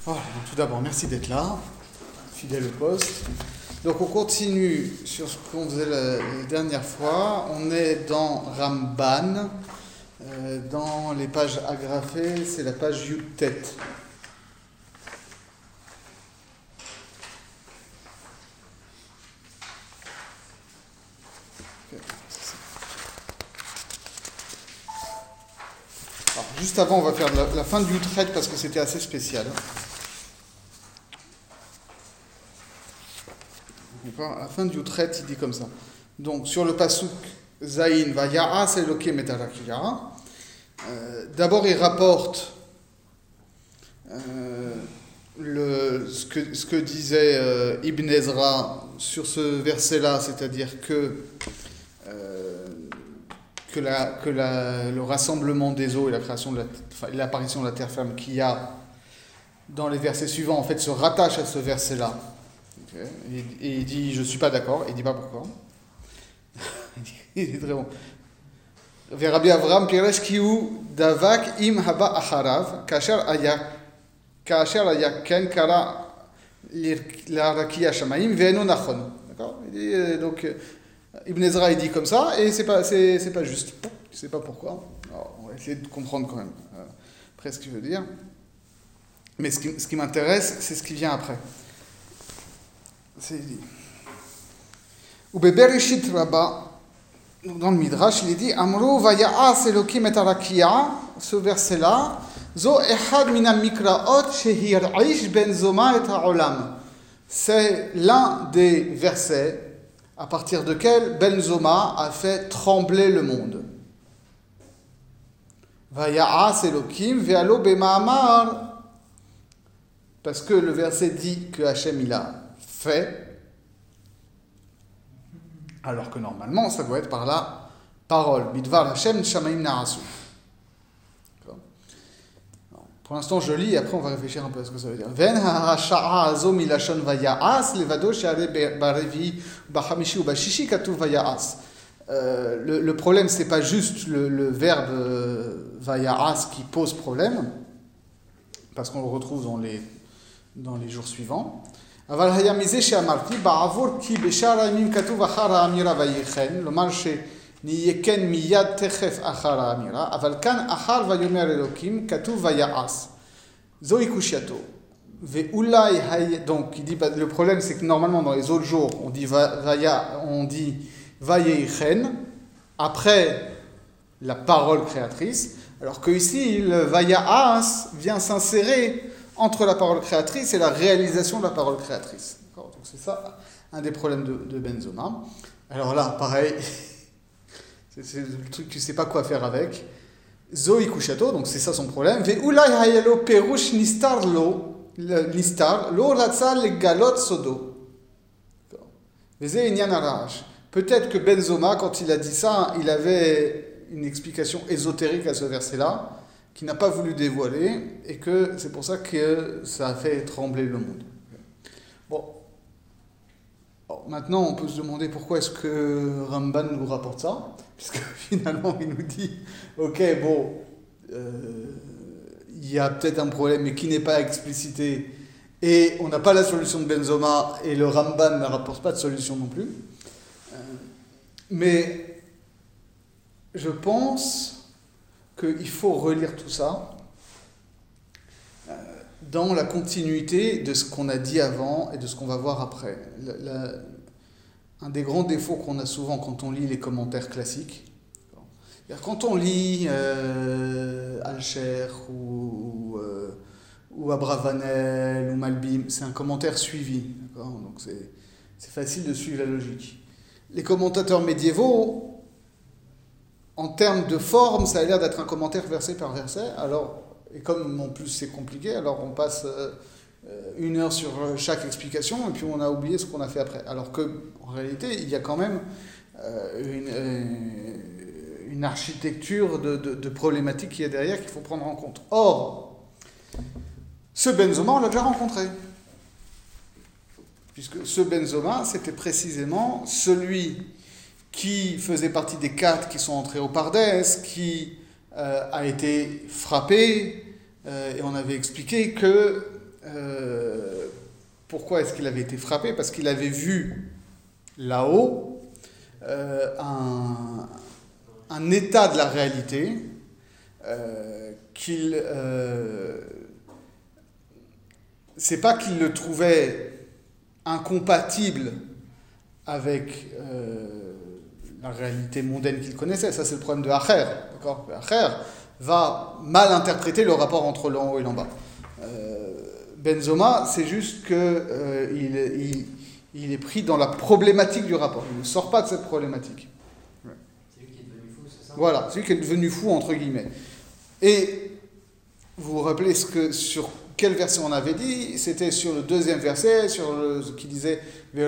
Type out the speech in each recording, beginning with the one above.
Voilà, donc tout d'abord, merci d'être là, fidèle au poste. Donc on continue sur ce qu'on faisait la dernière fois. On est dans Ramban, dans les pages agrafées, c'est la page Yud-Tet. Alors, juste avant, on va faire la fin de Yud-Tet parce que c'était assez spécial. À la fin du Yud-Tet, il dit comme ça. Donc, sur le pasuk Zayin, va ya'as Elokim et Arakia. D'abord, il rapporte ce que disait Ibn Ezra sur ce verset-là, c'est-à-dire que le rassemblement des eaux et la création l'apparition de la terre ferme qu'il y a dans les versets suivants, en fait, se rattache à ce verset-là. Okay. Et il dit, je ne suis pas d'accord, il ne dit pas pourquoi. Il est très bon. Rabbi Avraham Piresh Kiu Davak im haba acharav kasher aya ken kara l'arakia shamaim ve'eno nachon. D'accord. Donc Ibn Ezra il dit comme ça et c'est pas juste. Je sais pas pourquoi. Alors, on va essayer de comprendre quand même. Après ce qu'il veut dire. Mais ce qui m'intéresse, c'est ce qui vient après. C'est dit. Ou bebereshit rabba. Dans le Midrash, il est dit Amru vaya'as Elokim et Arakia, ce verset-là, Zo echad mina mikraot shehir'ish ben zoma et ha'olam. C'est l'un des versets à partir duquel Ben Zoma a fait trembler le monde. Vaya'as Elokim ve'alo bema'amar. Parce que le verset dit que Hachem il a fait. Alors que normalement, ça doit être par la parole. Bidvar Hashem Shamaim Na'asu. Pour l'instant, je lis et après on va réfléchir un peu à ce que ça veut dire. Ven ha'asha'a azo milashon vaya'as levado she'are barevi b'chamishi ou b'shishi katuv vaya'as. Le problème, c'est pas juste le verbe vaya'as qui pose problème, parce qu'on le retrouve dans les jours suivants. אבל היה מזה שאמרתי, בעבור כי בשאר הימים כתוב אחר האמירה ויחן, לומר שנהיה כן מיד תכף אחר האמירה, אבל כאן אחר ויאמר אלוקים, כתוב ויעש. זוהי קושייתו. ואולי, donc il dit, le problème c'est que normalement dans les autres jours, on dit vayechen, après la parole créatrice, alors que ici, le vaya'as vient s'insérer entre la parole créatrice et la réalisation de la parole créatrice. D'accord. Donc c'est ça, un des problèmes de Ben Zoma. Alors là, pareil, c'est le truc, tu ne sais pas quoi faire avec. Zoï Kushato, donc c'est ça son problème. Ve'ulai hayalo perush nistar lo ratza legalot sodo. Veze inyan arash. Peut-être que Ben Zoma, quand il a dit ça, il avait une explication ésotérique à ce verset-là, qui n'a pas voulu dévoiler, et que c'est pour ça que ça a fait trembler le monde. Bon. Alors, maintenant, on peut se demander pourquoi est-ce que Ramban nous rapporte ça, puisque finalement, il nous dit, ok, bon, il y a peut-être un problème, mais qui n'est pas explicité, et on n'a pas la solution de Ben Zoma, et le Ramban ne rapporte pas de solution non plus. Mais je pense qu'il faut relire tout ça dans la continuité de ce qu'on a dit avant et de ce qu'on va voir après. Un des grands défauts qu'on a souvent quand on lit les commentaires classiques, quand on lit Alcher ou Abravanel ou Malbim, c'est un commentaire suivi, d'accord ? Donc c'est facile de suivre la logique. Les commentateurs médiévaux, en termes de forme, ça a l'air d'être un commentaire verset par verset. Alors, et comme en plus c'est compliqué, alors on passe 1 heure sur chaque explication et puis on a oublié ce qu'on a fait après. Alors qu'en réalité, il y a quand même une architecture de problématiques qu'il y a derrière qu'il faut prendre en compte. Or, ce Ben Zoma, on l'a déjà rencontré. Puisque ce Ben Zoma, c'était précisément celui qui faisait partie des 4 qui sont entrés au Pardes, qui a été frappé, et on avait expliqué que pourquoi est-ce qu'il avait été frappé? Parce qu'il avait vu là-haut un état de la réalité c'est pas qu'il le trouvait incompatible avec la réalité mondaine qu'il connaissait. Ça, c'est le problème de Acher. D'accord? Acher va mal interpréter le rapport entre l'en haut et l'en bas. Benzoma, c'est juste que il est pris dans la problématique du rapport. Il ne sort pas de cette problématique. Ouais. C'est lui qui est devenu fou, c'est ça? Voilà, c'est lui qui est devenu fou, entre guillemets. Et vous vous rappelez sur quel verset on avait dit? C'était sur le deuxième verset, qui disait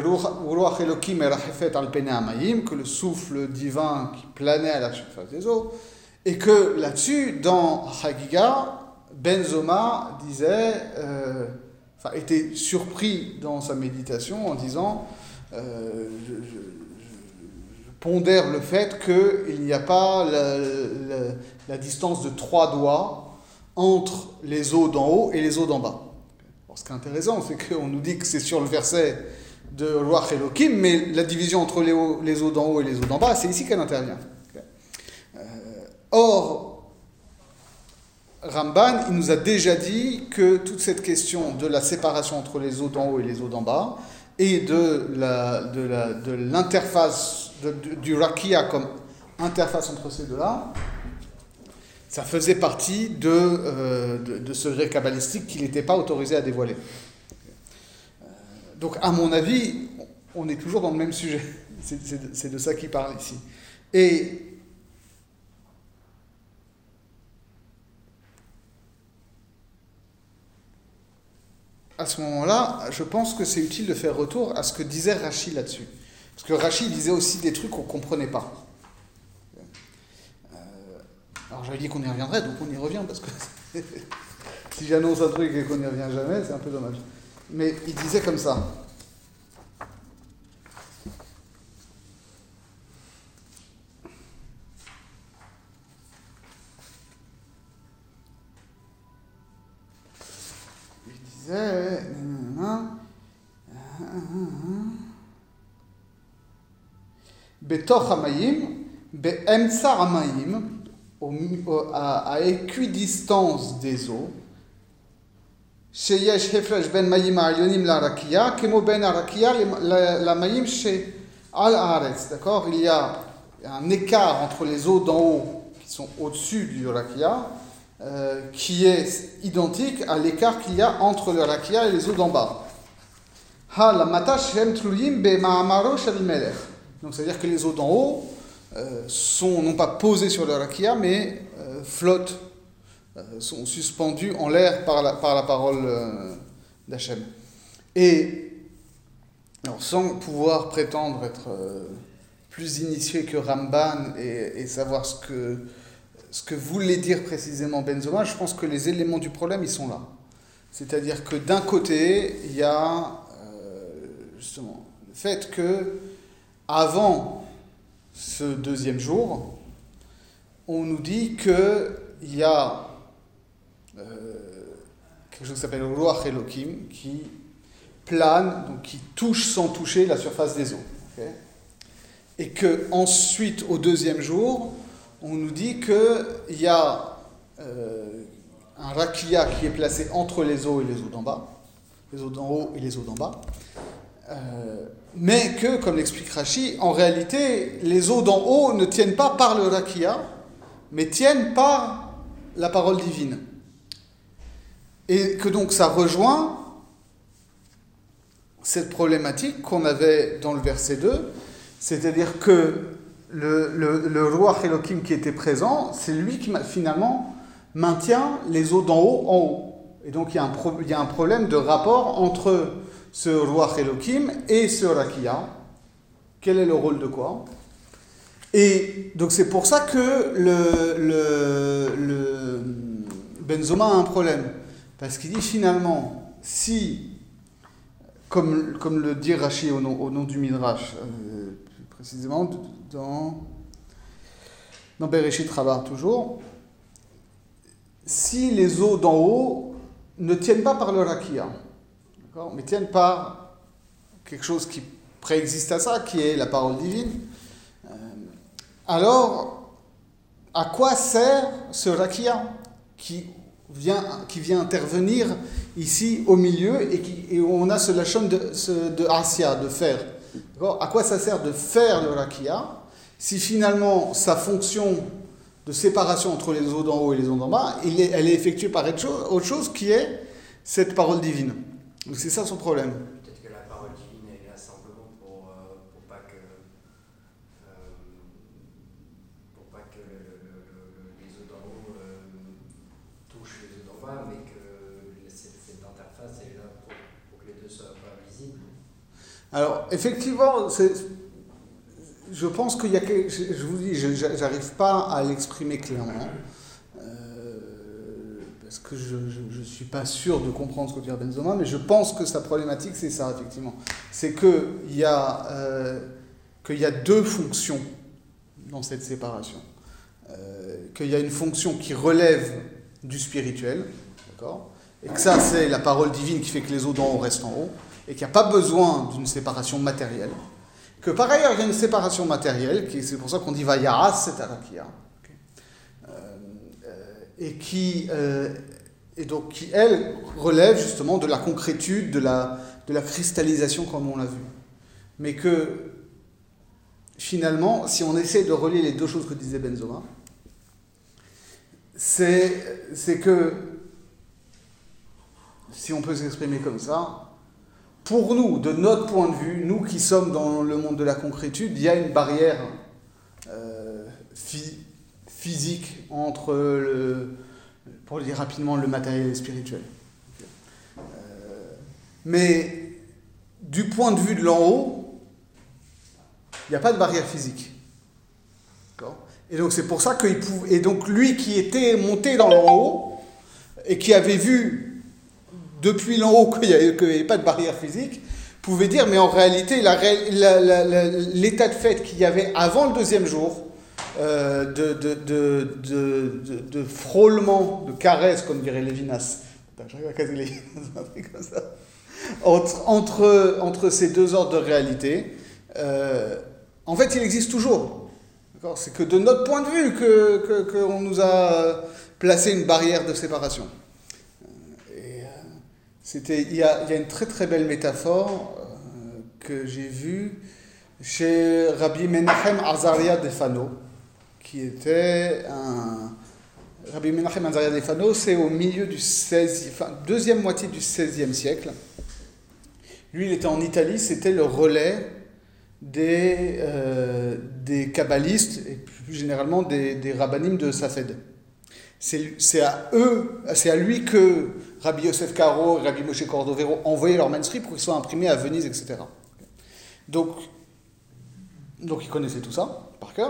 que le souffle divin qui planait à la surface des eaux. Et que là-dessus, dans Hagiga, Benzoma était surpris dans sa méditation en disant je pondère le fait qu'il n'y a pas la distance de 3 doigts entre les eaux d'en haut et les eaux d'en bas. Alors, ce qui est intéressant, c'est qu'on nous dit que c'est sur le verset de Ruach Elohim, mais la division entre les eaux d'en haut et les eaux d'en bas, c'est ici qu'elle intervient. Or, Ramban, il nous a déjà dit que toute cette question de la séparation entre les eaux d'en haut et les eaux d'en bas, et de l'interface, du rakia comme interface entre ces deux-là, ça faisait partie de ce secret kabbalistique qu'il n'était pas autorisé à dévoiler. Donc, à mon avis, on est toujours dans le même sujet. C'est de ça qu'il parle ici. Et à ce moment-là, je pense que c'est utile de faire retour à ce que disait Rashi là-dessus. Parce que Rashi disait aussi des trucs qu'on ne comprenait pas. Alors j'avais dit qu'on y reviendrait, donc on y revient, parce que si j'annonce un truc et qu'on n'y revient jamais, c'est un peu dommage. Mais il disait comme ça. Il disait... Betoch hamayim, be'emtsa hamayim, à équidistance des eaux, sheyesh hefresh ben mayim ha'alyonim la rakia, kemo ben ha'rakia la mayim she al haaretz. D'accord? Il y a un écart entre les eaux d'en haut qui sont au-dessus du rakia, qui est identique à l'écart qu'il y a entre le rakia et les eaux d'en bas. Ha la mata shem tluyim be ma'amaro shel melech. Donc c'est-à-dire que les eaux d'en haut sont non pas posées sur le rakia, mais flottent, sont suspendues en l'air par la parole d'Hachem. Et alors, sans pouvoir prétendre être plus initié que Ramban et savoir ce que voulait dire précisément Benzoma, je pense que les éléments du problème, ils sont là. C'est-à-dire que d'un côté, il y a justement le fait que avant ce deuxième jour, on nous dit qu'il y a quelque chose qui s'appelle le Ruach Elohim qui plane, donc qui touche sans toucher la surface des eaux. Okay, et que ensuite, au deuxième jour, on nous dit qu'il y a un rakia qui est placé entre les eaux et les eaux d'en bas, les eaux d'en haut et les eaux d'en bas. Mais que, comme l'explique Rashi, en réalité, les eaux d'en haut ne tiennent pas par le rakia, mais tiennent par la parole divine. Et que donc ça rejoint cette problématique qu'on avait dans le verset 2, c'est-à-dire que le Ruach Elohim qui était présent, c'est lui qui finalement maintient les eaux d'en haut en haut. Et donc il y a un problème de rapport entre ce Ruach Elohim et ce Rakia. Quel est le rôle de quoi? Et donc c'est pour ça que le Benzoma a un problème. Parce qu'il dit finalement, si, comme le dit Rashi au nom du Midrash, précisément dans Bereshit Rabbah toujours, si les eaux d'en haut ne tiennent pas par le rakia, d'accord, mais tiennent par quelque chose qui préexiste à ça, qui est la parole divine. Alors, à quoi sert ce rakia qui vient intervenir ici au milieu et où on a ce lachon de asya, de faire. D'accord ? À quoi ça sert de faire le rakia si finalement sa fonction de séparation entre les eaux d'en haut et les eaux d'en bas, elle est effectuée par autre chose qui est cette parole divine. Donc c'est ça son problème. Peut-être que la parole divine est là simplement pour pas que les eaux d'en haut touchent les eaux d'en bas, mais que cette interface est là pour que les deux soient pas visibles. Alors effectivement, je pense qu'il y a quelque, je vous dis, j'arrive pas à l'exprimer clairement, parce que je suis pas sûr de comprendre ce que dit Ben Zoma, mais je pense que sa problématique c'est ça effectivement, c'est qu'il y a deux fonctions dans cette séparation, qu'il y a une fonction qui relève du spirituel, d'accord, et que ça c'est la parole divine qui fait que les eaux d'en haut restent en haut, et qu'il n'y a pas besoin d'une séparation matérielle. Que par ailleurs, il y a une séparation matérielle, c'est pour ça qu'on dit Vayaras, c'est Arakia, et donc qui, elle, relève justement de la concrétude, de la cristallisation comme on l'a vu. Mais que, finalement, si on essaie de relier les deux choses que disait Ben Zoma, c'est que, si on peut s'exprimer comme ça, pour nous, de notre point de vue, nous qui sommes dans le monde de la concrétude, il y a une barrière physique entre, pour le dire rapidement, le matériel et le spirituel. Mais du point de vue de l'en haut, il n'y a pas de barrière physique. D'accord ? Et donc c'est pour ça qu'il pouvait. Et donc lui qui était monté dans l'en haut et qui avait vu depuis l'en haut qu'il n'y avait pas de barrière physique, pouvait dire, mais en réalité, l'état de fait qu'il y avait avant le deuxième jour, de frôlement, de caresse, comme dirait Lévinas, entre ces deux ordres de réalité, en fait, il existe toujours. D'accord ? C'est que de notre point de vue qu'on nous a placé une barrière de séparation. Il y a une très très belle métaphore que j'ai vue chez Rabbi Menachem Azaria de Fano, qui était Rabbi Menachem Azaria de Fano, c'est au milieu du deuxième moitié du XVIe siècle. Lui, il était en Italie, c'était le relais des kabbalistes et plus généralement des rabbanim de Safed. C'est à lui que Rabbi Yosef Karo et Rabbi Moshe Cordovero envoyaient leurs manuscrits pour qu'ils soient imprimés à Venise, etc. Donc ils connaissaient tout ça, par cœur.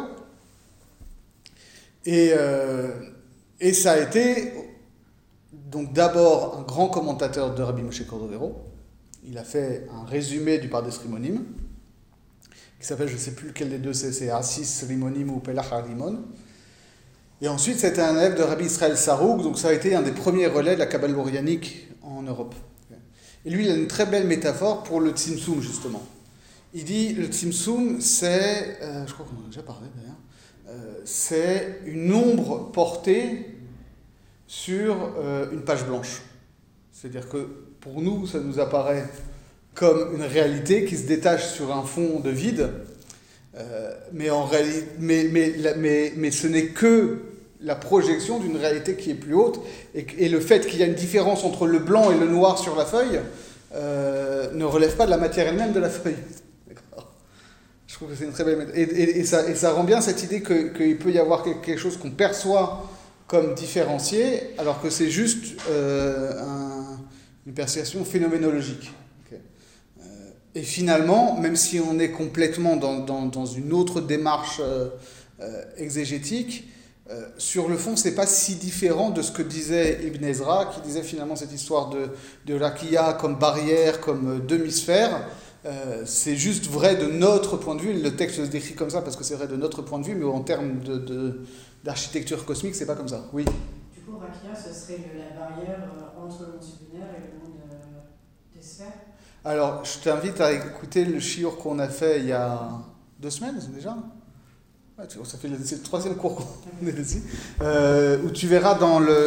Et ça a été donc d'abord un grand commentateur de Rabbi Moshe Cordovero. Il a fait un résumé du Pardes Rimonim, qui s'appelle, je ne sais plus lequel des deux c'est Assis Rimonim ou Pelach Rimon. Et ensuite, c'était un élève de Rabbi Israël Sarouk, donc ça a été un des premiers relais de la Kabbale lorianique en Europe. Et lui, il a une très belle métaphore pour le Tzimtzum, justement. Il dit, le Tzimtzum, c'est, je crois qu'on en a déjà parlé d'ailleurs, c'est une ombre portée sur une page blanche. C'est-à-dire que pour nous, ça nous apparaît comme une réalité qui se détache sur un fond de vide, mais en réalité, mais ce n'est que la projection d'une réalité qui est plus haute, et le fait qu'il y a une différence entre le blanc et le noir sur la feuille ne relève pas de la matière elle-même de la feuille. D'accord. Je trouve que c'est une très belle méthode. Et ça rend bien cette idée qu'il peut y avoir quelque chose qu'on perçoit comme différencié, alors que c'est juste une perception phénoménologique. Et finalement, même si on est complètement dans une autre démarche exégétique, sur le fond, c'est pas si différent de ce que disait Ibn Ezra, qui disait finalement cette histoire de rakia comme barrière, comme demi-sphère. C'est juste vrai de notre point de vue. Le texte se décrit comme ça parce que c'est vrai de notre point de vue, mais en termes d'architecture cosmique, c'est pas comme ça. Oui. Du coup, coup, Rakia, ce serait la barrière entre le monde sublunaire et le monde des sphères. Alors, je t'invite à écouter le shiur qu'on a fait il y a 2 semaines déjà. Ouais, ça fait c'est le 3e cours qu'on est ici. Où tu verras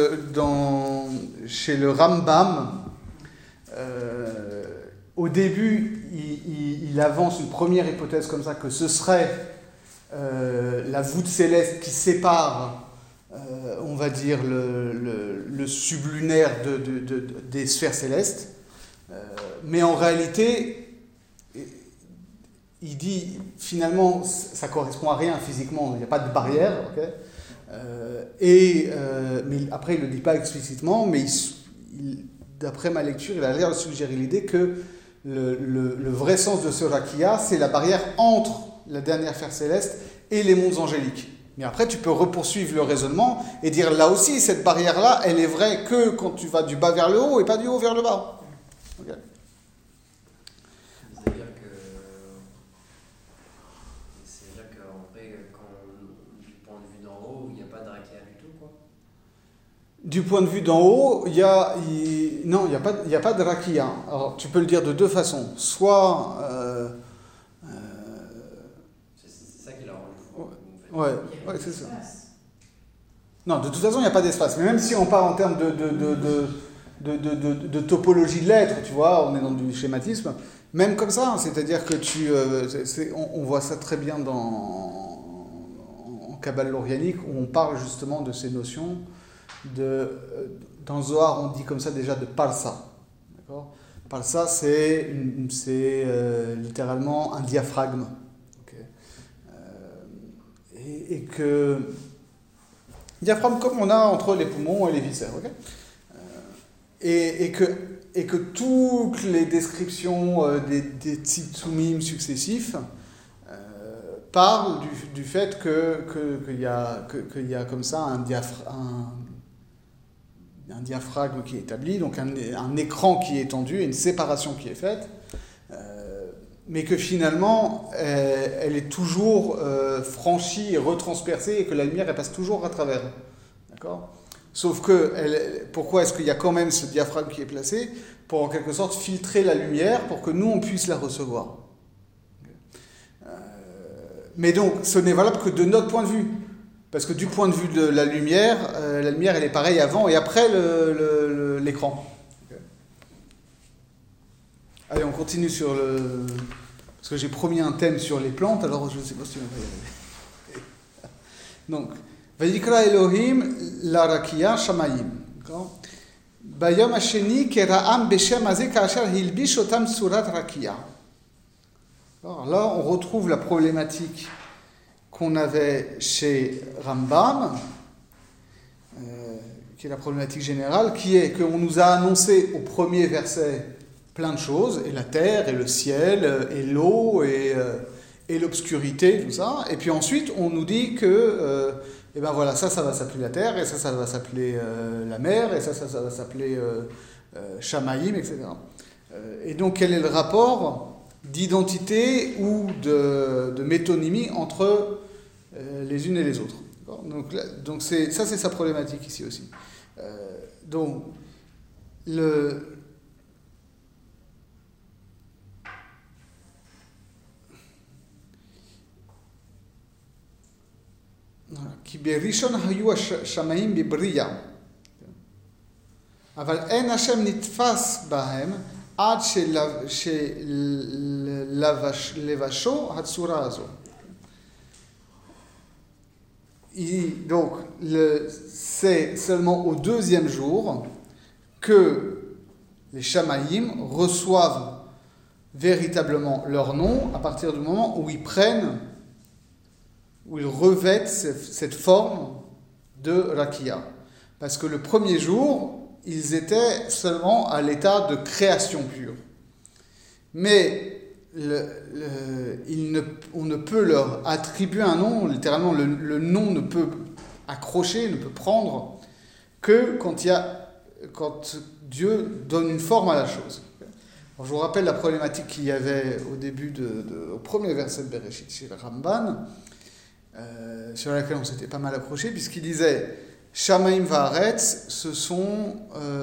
chez le Rambam, au début, il avance une première hypothèse comme ça, que ce serait la voûte céleste qui sépare, on va dire, le sublunaire des sphères célestes. Mais en réalité, il dit, finalement, ça ne correspond à rien physiquement, il n'y a pas de barrière, okay. Mais après, il ne le dit pas explicitement, mais d'après ma lecture, il a l'air de suggérer l'idée que le vrai sens de ce rakia, c'est la barrière entre la dernière sphère céleste et les mondes angéliques. Mais après, tu peux repoursuivre le raisonnement et dire, là aussi, cette barrière-là, elle est vraie que quand tu vas du bas vers le haut et pas du haut vers le bas. Okay. C'est-à-dire qu'en vrai, du point de vue d'en haut, il n'y a pas de rakia du tout, quoi. Du point de vue d'en haut, il n'y a pas de rakia. Alors, tu peux le dire de 2 façons. Soit... c'est ça qui la rend fou. Ouais, c'est ça. Non, de toute façon, il n'y a pas d'espace. Mais même si on parle en termes de topologie de l'être, tu vois, on est dans du schématisme, même comme ça, c'est-à-dire que on voit ça très bien en Kabbale lorianique, où on parle justement de ces notions dans Zohar, on dit comme ça déjà de parsa. D'accord ? Parsa, c'est littéralement un diaphragme. Okay. Et que diaphragme comme on a entre les poumons et les viscères. Okay. Et que toutes les descriptions des tzimtzumim successifs parlent du fait qu'il y a comme ça un diaphragme qui est établi, donc un écran qui est étendu, et une séparation qui est faite, mais que finalement elle est toujours franchie et retranspercée, et que la lumière elle passe toujours à travers. D'accord ? Sauf que, pourquoi est-ce qu'il y a quand même ce diaphragme qui est placé ? Pour en quelque sorte filtrer la lumière pour que nous on puisse la recevoir. Mais donc ce n'est valable que de notre point de vue. Parce que du point de vue de la lumière elle est pareille avant et après l'écran. Allez, on continue sur le... Parce que j'ai promis un thème sur les plantes, alors je ne sais pas si on va y arriver. Donc, Vayikra Elohim la rakia shamayim. Bayom hasheni kera'am beshem hazeh ka'asher hilbish otam surat rakia. Alors là, on retrouve la problématique qu'on avait chez Rambam, qui est la problématique générale, qui est qu'on nous a annoncé au premier verset plein de choses, et la terre, et le ciel, et l'eau, et l'obscurité, tout ça, et puis ensuite on nous dit que et ben voilà, ça va s'appeler la terre, et ça va s'appeler la mer, et ça va s'appeler Shamaïm, etc. Et donc quel est le rapport d'identité ou de métonymie entre les unes et les autres. Donc c'est sa problématique ici aussi. Donc כי בראשון היו השמיים בבריאה, אבל אין השם נתפס בהם עד שלבשו הצורה הזו. Donc, c'est seulement au 2e jour que les Shamaïm reçoivent véritablement leur nom à partir du moment où ils revêtent cette forme de Rakia. Parce que le premier jour, ils étaient seulement à l'état de création pure. Mais on ne peut leur attribuer un nom, littéralement le nom ne peut accrocher, ne peut prendre que quand Dieu donne une forme à la chose. Alors, je vous rappelle la problématique qu'il y avait au début au premier verset de Bereshit chez le Ramban, sur laquelle on s'était pas mal accroché, puisqu'il disait Shamaim Vaaretz, ce sont...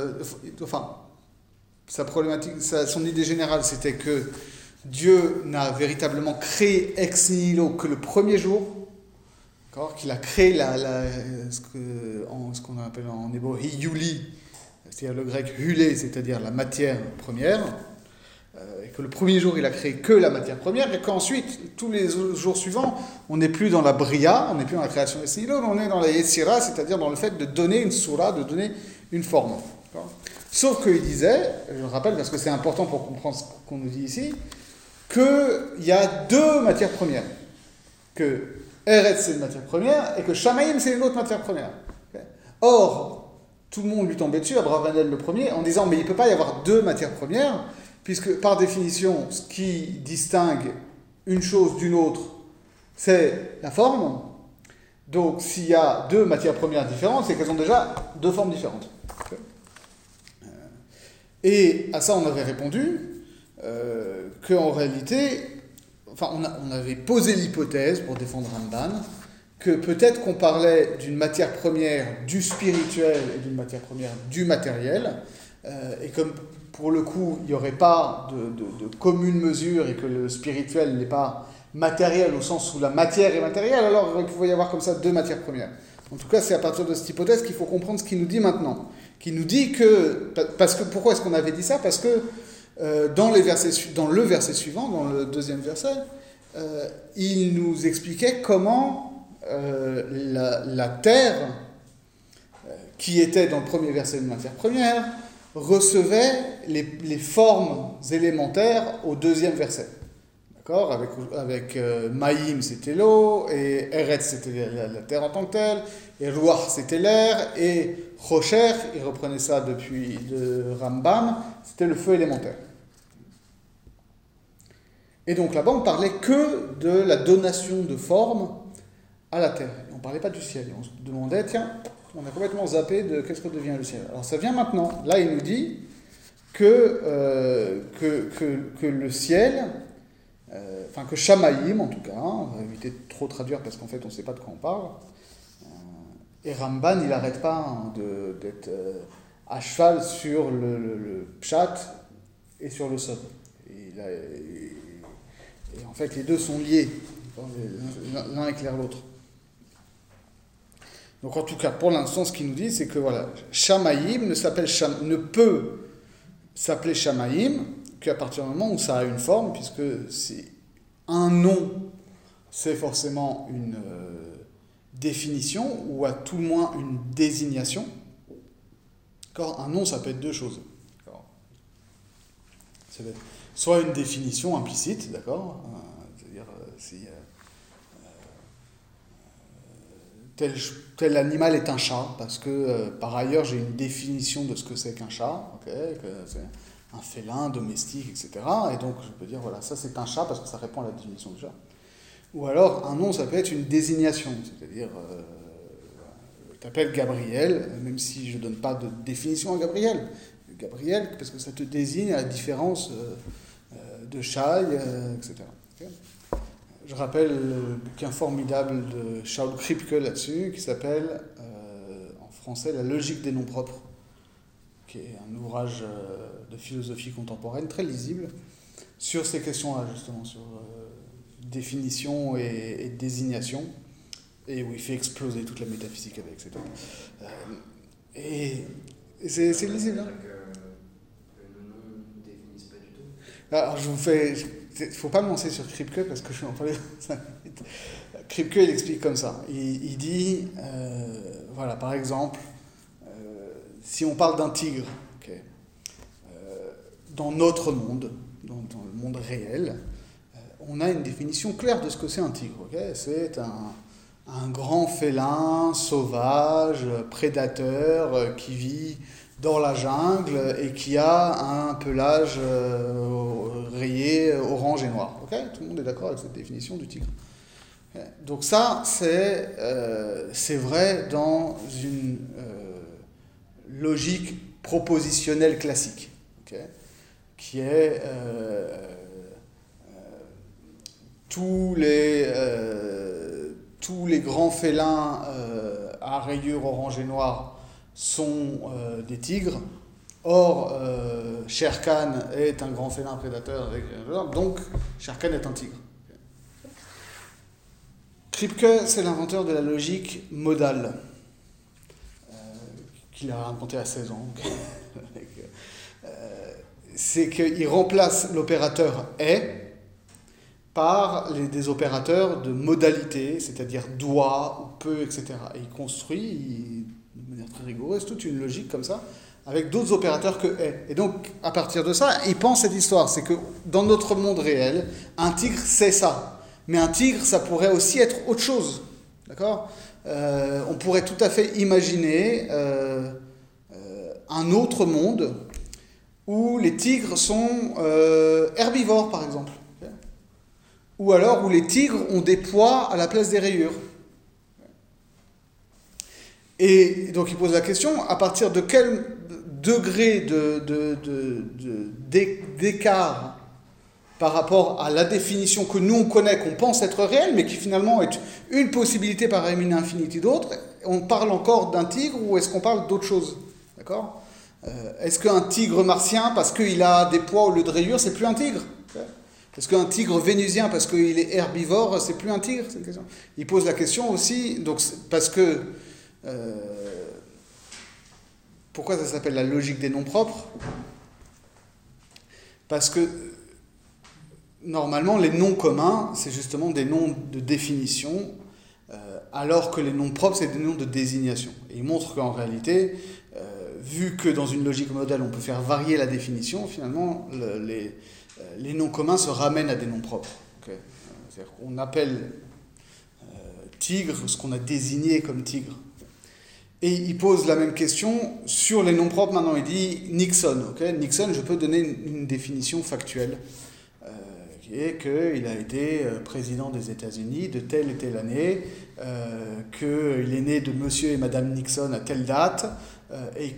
sa problématique, son idée générale, c'était que Dieu n'a véritablement créé ex nihilo que le premier jour, d'accord, qu'il a créé ce qu'on appelle en hébreu hiyuli, c'est-à-dire le grec hulé, c'est-à-dire la matière première, et que le premier jour il a créé que la matière première, et qu'ensuite, tous les jours suivants, on n'est plus dans la bria, on n'est plus dans la création ex nihilo, on est dans la yetzira, c'est-à-dire dans le fait de donner une soura, de donner une forme. D'accord. Sauf qu'il disait, je le rappelle parce que c'est important pour comprendre ce qu'on nous dit ici, qu'il y a deux matières premières. Que Eretz c'est une matière première et que Shamaim c'est une autre matière première. Okay. Or, tout le monde lui tombait dessus, Abravanel le premier, en disant mais il ne peut pas y avoir deux matières premières, puisque par définition, ce qui distingue une chose d'une autre, c'est la forme. Donc s'il y a deux matières premières différentes, c'est qu'elles ont déjà deux formes différentes. Okay. Et à ça, on avait répondu qu'en réalité, on avait posé l'hypothèse, pour défendre Ramban, que peut-être qu'on parlait d'une matière première du spirituel et d'une matière première du matériel, et comme pour le coup, il n'y aurait pas de commune mesure et que le spirituel n'est pas matériel au sens où la matière est matérielle, alors il pouvait y avoir comme ça deux matières premières. En tout cas, c'est à partir de cette hypothèse qu'il faut comprendre ce qu'il nous dit maintenant. Qui nous dit que... pourquoi est-ce qu'on avait dit ça? Parce que dans le verset suivant, dans le deuxième verset, il nous expliquait comment la terre, qui était dans le premier verset de matière première, recevait les formes élémentaires au deuxième verset. D'accord? Avec Maïm, c'était l'eau, et Eretz, c'était la terre en tant que telle, et Ruach, c'était l'air, et Rocher, il reprenait ça depuis de Rambam, c'était le feu élémentaire. Et donc là-bas, on parlait que de la donation de forme à la terre. On ne parlait pas du ciel. On se demandait, tiens, on a complètement zappé de qu'est-ce que devient le ciel. Alors ça vient maintenant. Là, il nous dit que le ciel, que Shamaïm en tout cas, on va éviter de trop traduire parce qu'en fait, on ne sait pas de quoi on parle. Et Ramban, il n'arrête pas d'être à cheval sur le pshat et sur le sod. Et en fait, les deux sont liés. L'un éclaire l'autre. Donc en tout cas, pour l'instant, ce qu'il nous dit, c'est que voilà, Shamaïm ne peut s'appeler Shamaïm qu'à partir du moment où ça a une forme, puisque c'est un nom, c'est forcément une définition, ou à tout le moins une désignation. D'accord ? Un nom, ça peut être deux choses. D'accord ? Ça peut être soit une définition implicite, d'accord ? C'est-à-dire, si tel animal est un chat, parce que par ailleurs j'ai une définition de ce que c'est qu'un chat, okay, que c'est un félin domestique, etc. Et donc je peux dire, voilà, ça c'est un chat parce que ça répond à la définition du chat. Ou alors un nom, ça peut être une désignation, c'est-à-dire je t'appelle Gabriel, même si je ne donne pas de définition à Gabriel. Gabriel, parce que ça te désigne à la différence de Shai, etc. Okay. Je rappelle le bouquin formidable de Shaul Kripke là-dessus, qui s'appelle, en français, La logique des noms propres, qui est un ouvrage de philosophie contemporaine très lisible sur ces questions-là, justement, sur définition et désignation, et où il fait exploser toute la métaphysique avec, etc. Et c'est lisible, hein. Le nom ne définisse pas du tout. Alors, je vous fais... Il ne faut pas me lancer sur Kripke parce que je vais en parler 5 minutes. Kripke, il explique comme ça. Il dit, voilà, par exemple, si on parle d'un tigre, okay, dans notre monde, dans le monde réel, on a une définition claire de ce que c'est un tigre. Okay. C'est un grand félin, sauvage, prédateur, qui vit dans la jungle et qui a un pelage rayé orange et noir. Okay, tout le monde est d'accord avec cette définition du tigre. Okay. Donc ça, c'est vrai dans une logique propositionnelle classique, okay, qui est tous les grands félins à rayures orange et noire sont des tigres. Or, Shere Khan est un grand félin prédateur, donc Shere Khan est un tigre. Kripke, c'est l'inventeur de la logique modale, qu'il a inventé à 16 ans. C'est qu'il remplace l'opérateur « est » par des opérateurs de modalité, c'est-à-dire doit ou peut, etc. Et il construit, de manière très rigoureuse, toute une logique comme ça, avec d'autres opérateurs que « est ». Et donc, à partir de ça, il pense cette histoire, c'est que dans notre monde réel, un tigre, c'est ça. Mais un tigre, ça pourrait aussi être autre chose. D'accord ? On pourrait tout à fait imaginer un autre monde où les tigres sont herbivores, par exemple. Ou alors où les tigres ont des pois à la place des rayures. Et donc il pose la question, à partir de quel degré d'écart par rapport à la définition que nous on connaît, qu'on pense être réelle, mais qui finalement est une possibilité parmi une infinité d'autres, on parle encore d'un tigre ou est-ce qu'on parle d'autre chose ? D'accord ? Est-ce qu'un tigre martien, parce qu'il a des pois au lieu de rayures, c'est plus un tigre ? Est-ce qu'un tigre vénusien, parce qu'il est herbivore, c'est plus un tigre ? C'est une question. Il pose la question aussi, donc, parce que... pourquoi ça s'appelle la logique des noms propres ? Parce que, normalement, les noms communs, c'est justement des noms de définition, alors que les noms propres, c'est des noms de désignation. Et il montre qu'en réalité... vu que dans une logique modèle, on peut faire varier la définition, finalement, les noms communs se ramènent à des noms propres. Okay. C'est-à-dire qu'on appelle tigre ce qu'on a désigné comme tigre. Et il pose la même question sur les noms propres. Maintenant, il dit Nixon. Okay. Nixon, je peux donner une définition factuelle, qui est qu'il a été président des États-Unis de telle et telle année, qu'il est né de monsieur et madame Nixon à telle date, et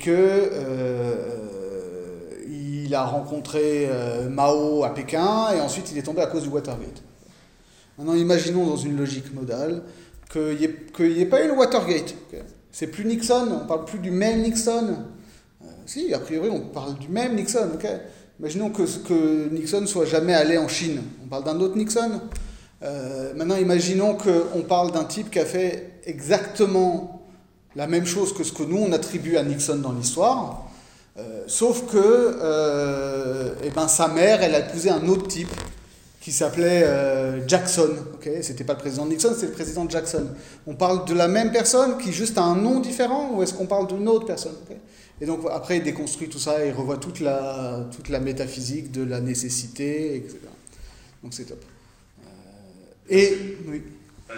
qu'il a rencontré Mao à Pékin, et ensuite il est tombé à cause du Watergate. Maintenant, imaginons dans une logique modale qu'il n'y ait pas eu le Watergate. Okay. C'est plus Nixon, on ne parle plus du même Nixon. Si, a priori, on parle du même Nixon. Okay. Imaginons que Nixon soit jamais allé en Chine. On parle d'un autre Nixon. Maintenant, imaginons qu'on parle d'un type qui a fait exactement la même chose que ce que nous, on attribue à Nixon dans l'histoire, sauf que sa mère, elle a épousé un autre type qui s'appelait Jackson. Okay, c'était pas le président Nixon, c'est le président Jackson. On parle de la même personne qui juste a un nom différent, ou est-ce qu'on parle d'une autre personne? Okay. Et donc après, il déconstruit tout ça, et il revoit toute la métaphysique de la nécessité, etc. Donc c'est top. Oui.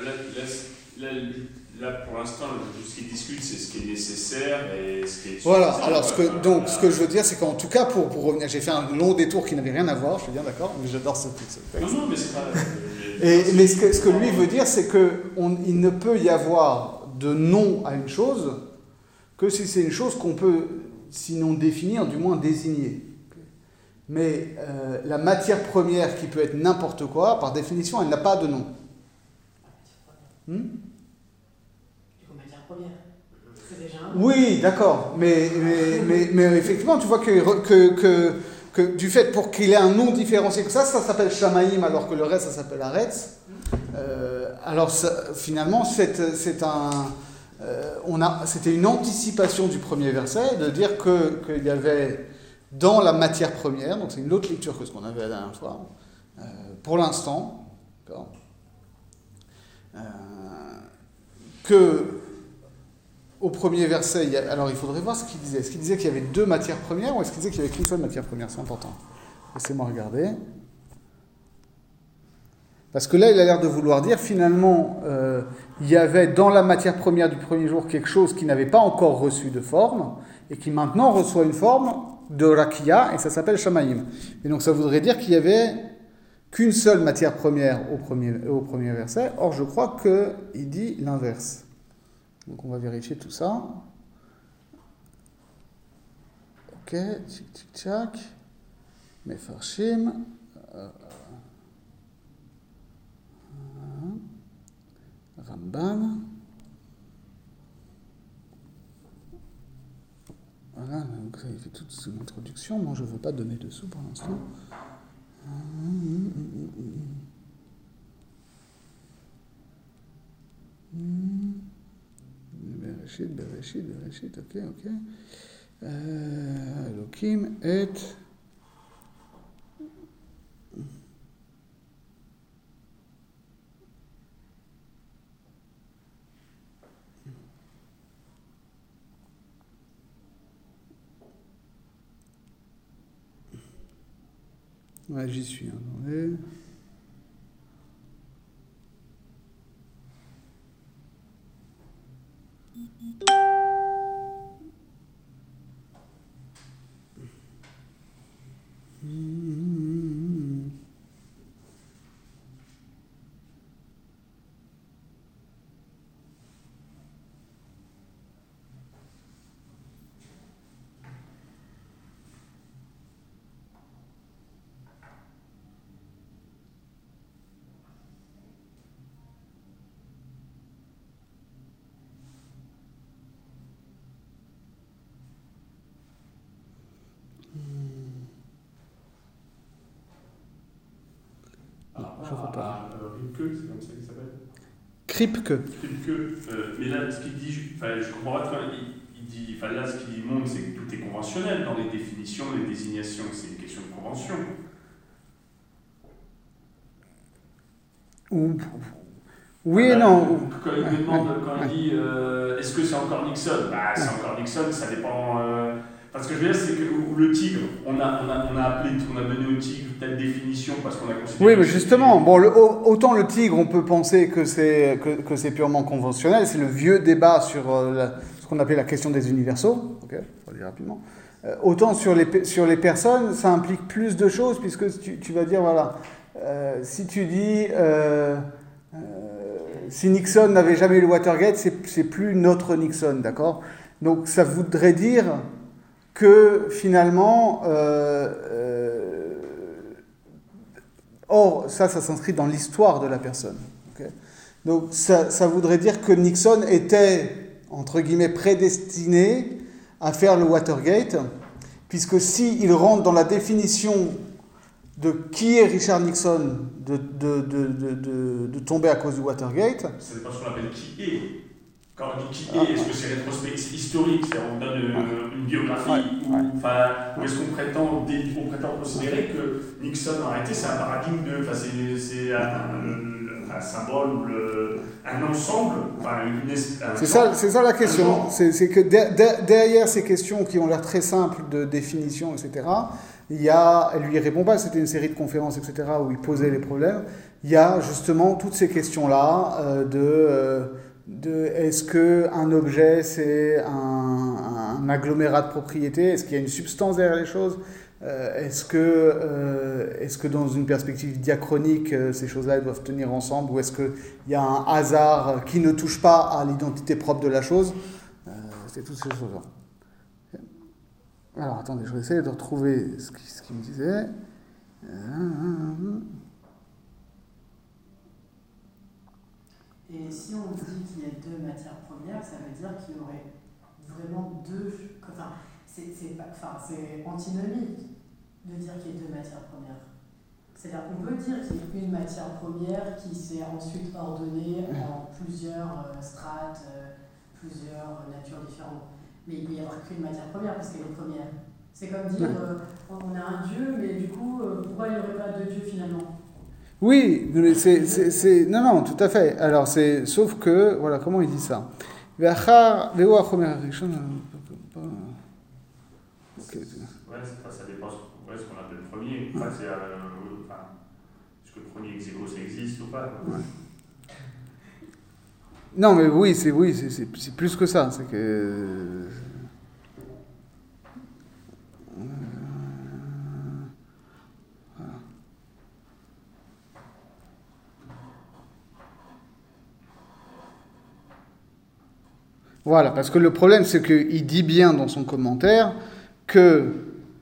Là, pour l'instant, tout ce qui discute, c'est ce qui est nécessaire et ce qui est... Voilà, alors ce que je veux dire, c'est qu'en tout cas, pour revenir, j'ai fait un long détour qui n'avait rien à voir, je suis bien d'accord, mais j'adore ce texte. Non, mais c'est pas... Mais ce que lui veut dire, c'est qu'il ne peut y avoir de nom à une chose que si c'est une chose qu'on peut, sinon définir, du moins désigner. Mais la matière première qui peut être n'importe quoi, par définition, elle n'a pas de nom. Oui, d'accord, mais effectivement, tu vois que du fait pour qu'il ait un nom différencié que ça s'appelle Shamaïm alors que le reste ça s'appelle Aretz. Alors finalement, c'était une anticipation du premier verset de dire qu'il y avait dans la matière première, donc c'est une autre lecture que ce qu'on avait la dernière fois, pour l'instant, que au premier verset, alors il faudrait voir ce qu'il disait. Est-ce qu'il disait qu'il y avait deux matières premières ou est-ce qu'il disait qu'il y avait qu'une seule matière première? C'est important. Laissez-moi regarder. Parce que là, il a l'air de vouloir dire, finalement, il y avait dans la matière première du premier jour quelque chose qui n'avait pas encore reçu de forme et qui maintenant reçoit une forme de Rakia et ça s'appelle Shamaïm. Et donc ça voudrait dire qu'il y avait qu'une seule matière première au premier verset. Or, je crois qu'il dit l'inverse. Donc on va vérifier tout ça. Ok, tchic tchic tchac. Mefarshim. Rambam. ça, il fait toute son introduction. Moi, je ne veux pas donner de sous pour l'instant. Bereshit, ok. Elohim et... Ouais, j'y suis. Attendez. Je vois pas. Kripke, c'est comme ça qu'il s'appelle. Kripke. Mais là, ce qu'il dit, je comprends pas très bien. Il dit, là, ce qu'il montre, c'est que tout est conventionnel dans les définitions, les désignations. C'est une question de convention. Oui et non. Quand il me demande, quand il dit est-ce que c'est encore Nixon, c'est encore Nixon, ça dépend. Parce que je veux dire, c'est que le tigre, on a donné au tigre telle définition parce qu'on a considéré. Oui, mais justement, autant le tigre, on peut penser que c'est purement conventionnel. C'est le vieux débat sur ce qu'on appelait la question des universaux. Ok, on va dire rapidement. Autant sur les personnes, ça implique plus de choses puisque tu vas dire voilà, si tu dis si Nixon n'avait jamais eu le Watergate, c'est plus notre Nixon, d'accord ? Donc ça voudrait dire que finalement, or ça s'inscrit dans l'histoire de la personne. Okay ? Donc ça voudrait dire que Nixon était, entre guillemets, prédestiné à faire le Watergate, puisque s'il rentre dans la définition de qui est Richard Nixon de tomber à cause du Watergate. Ça dépend de ce qu'on appelle qui est. Quand on dit qui est, est-ce que c'est rétrospectif historique, c'est-à-dire on donne une biographie, ou est-ce qu'on prétend considérer que Nixon en réalité c'est un paradigme c'est un symbole ou un ensemble, c'est ça la question. C'est que derrière ces questions qui ont l'air très simples de définition, etc., elle lui répond pas, c'était une série de conférences, etc., où il posait les problèmes. Il y a justement toutes ces questions-là de est-ce qu'un objet c'est un agglomérat de propriété, est-ce qu'il y a une substance derrière les choses, est-ce que dans une perspective diachronique ces choses-là doivent tenir ensemble, ou est-ce qu'il y a un hasard qui ne touche pas à l'identité propre de la chose, c'est toutes ces choses-là. Alors attendez, je vais essayer de retrouver ce qu'il me disait. Et si on dit qu'il y a deux matières premières, ça veut dire qu'il y aurait vraiment deux... Enfin, c'est antinomique de dire qu'il y a deux matières premières. C'est-à-dire qu'on peut dire qu'il y a une matière première qui s'est ensuite ordonnée en plusieurs strates, plusieurs natures différentes. Mais il ne peut y avoir qu'une matière première parce qu'elle est première. C'est comme dire, on a un Dieu, mais du coup, pourquoi il n'y aurait pas deux dieux finalement ? Oui, mais c'est... Non, tout à fait. Alors, sauf que... Voilà, comment il dit ça ? Ouais, ça dépend ce qu'on appelle le premier. Est-ce que le premier ex aequo, ça existe ou pas ? Non, mais oui, c'est plus que ça. C'est que... Voilà, parce que le problème, c'est qu'il dit bien dans son commentaire que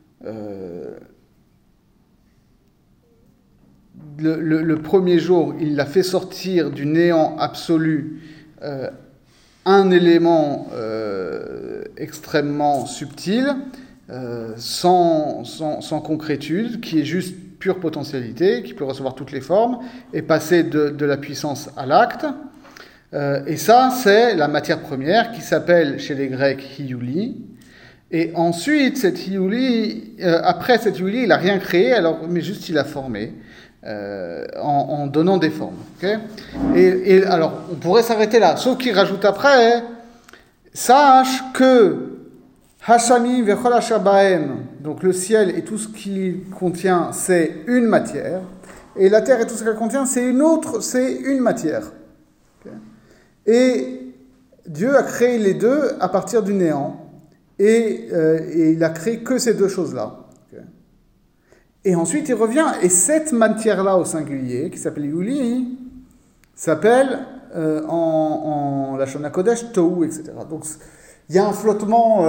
le premier jour, il a fait sortir du néant absolu un élément extrêmement subtil, sans concrétude, qui est juste pure potentialité, qui peut recevoir toutes les formes, et passer de la puissance à l'acte. Et ça, c'est la matière première qui s'appelle chez les Grecs Hiyuli. Et ensuite, cette Hiyuli, après cette Hiyuli, il n'a rien créé, mais juste il a formé en donnant des formes. Okay, et alors, on pourrait s'arrêter là, sauf qu'il rajoute après, sache que Hashamim vechol asher bahem, donc le ciel et tout ce qu'il contient, c'est une matière, et la terre et tout ce qu'elle contient, c'est une matière. Okay. Et Dieu a créé les deux à partir du néant, et il a créé que ces deux choses-là. Okay. Et ensuite il revient, et cette matière-là au singulier, qui s'appelle Yuli, s'appelle en Lashon HaKodesh, Tohu, etc. Donc il y a un flottement,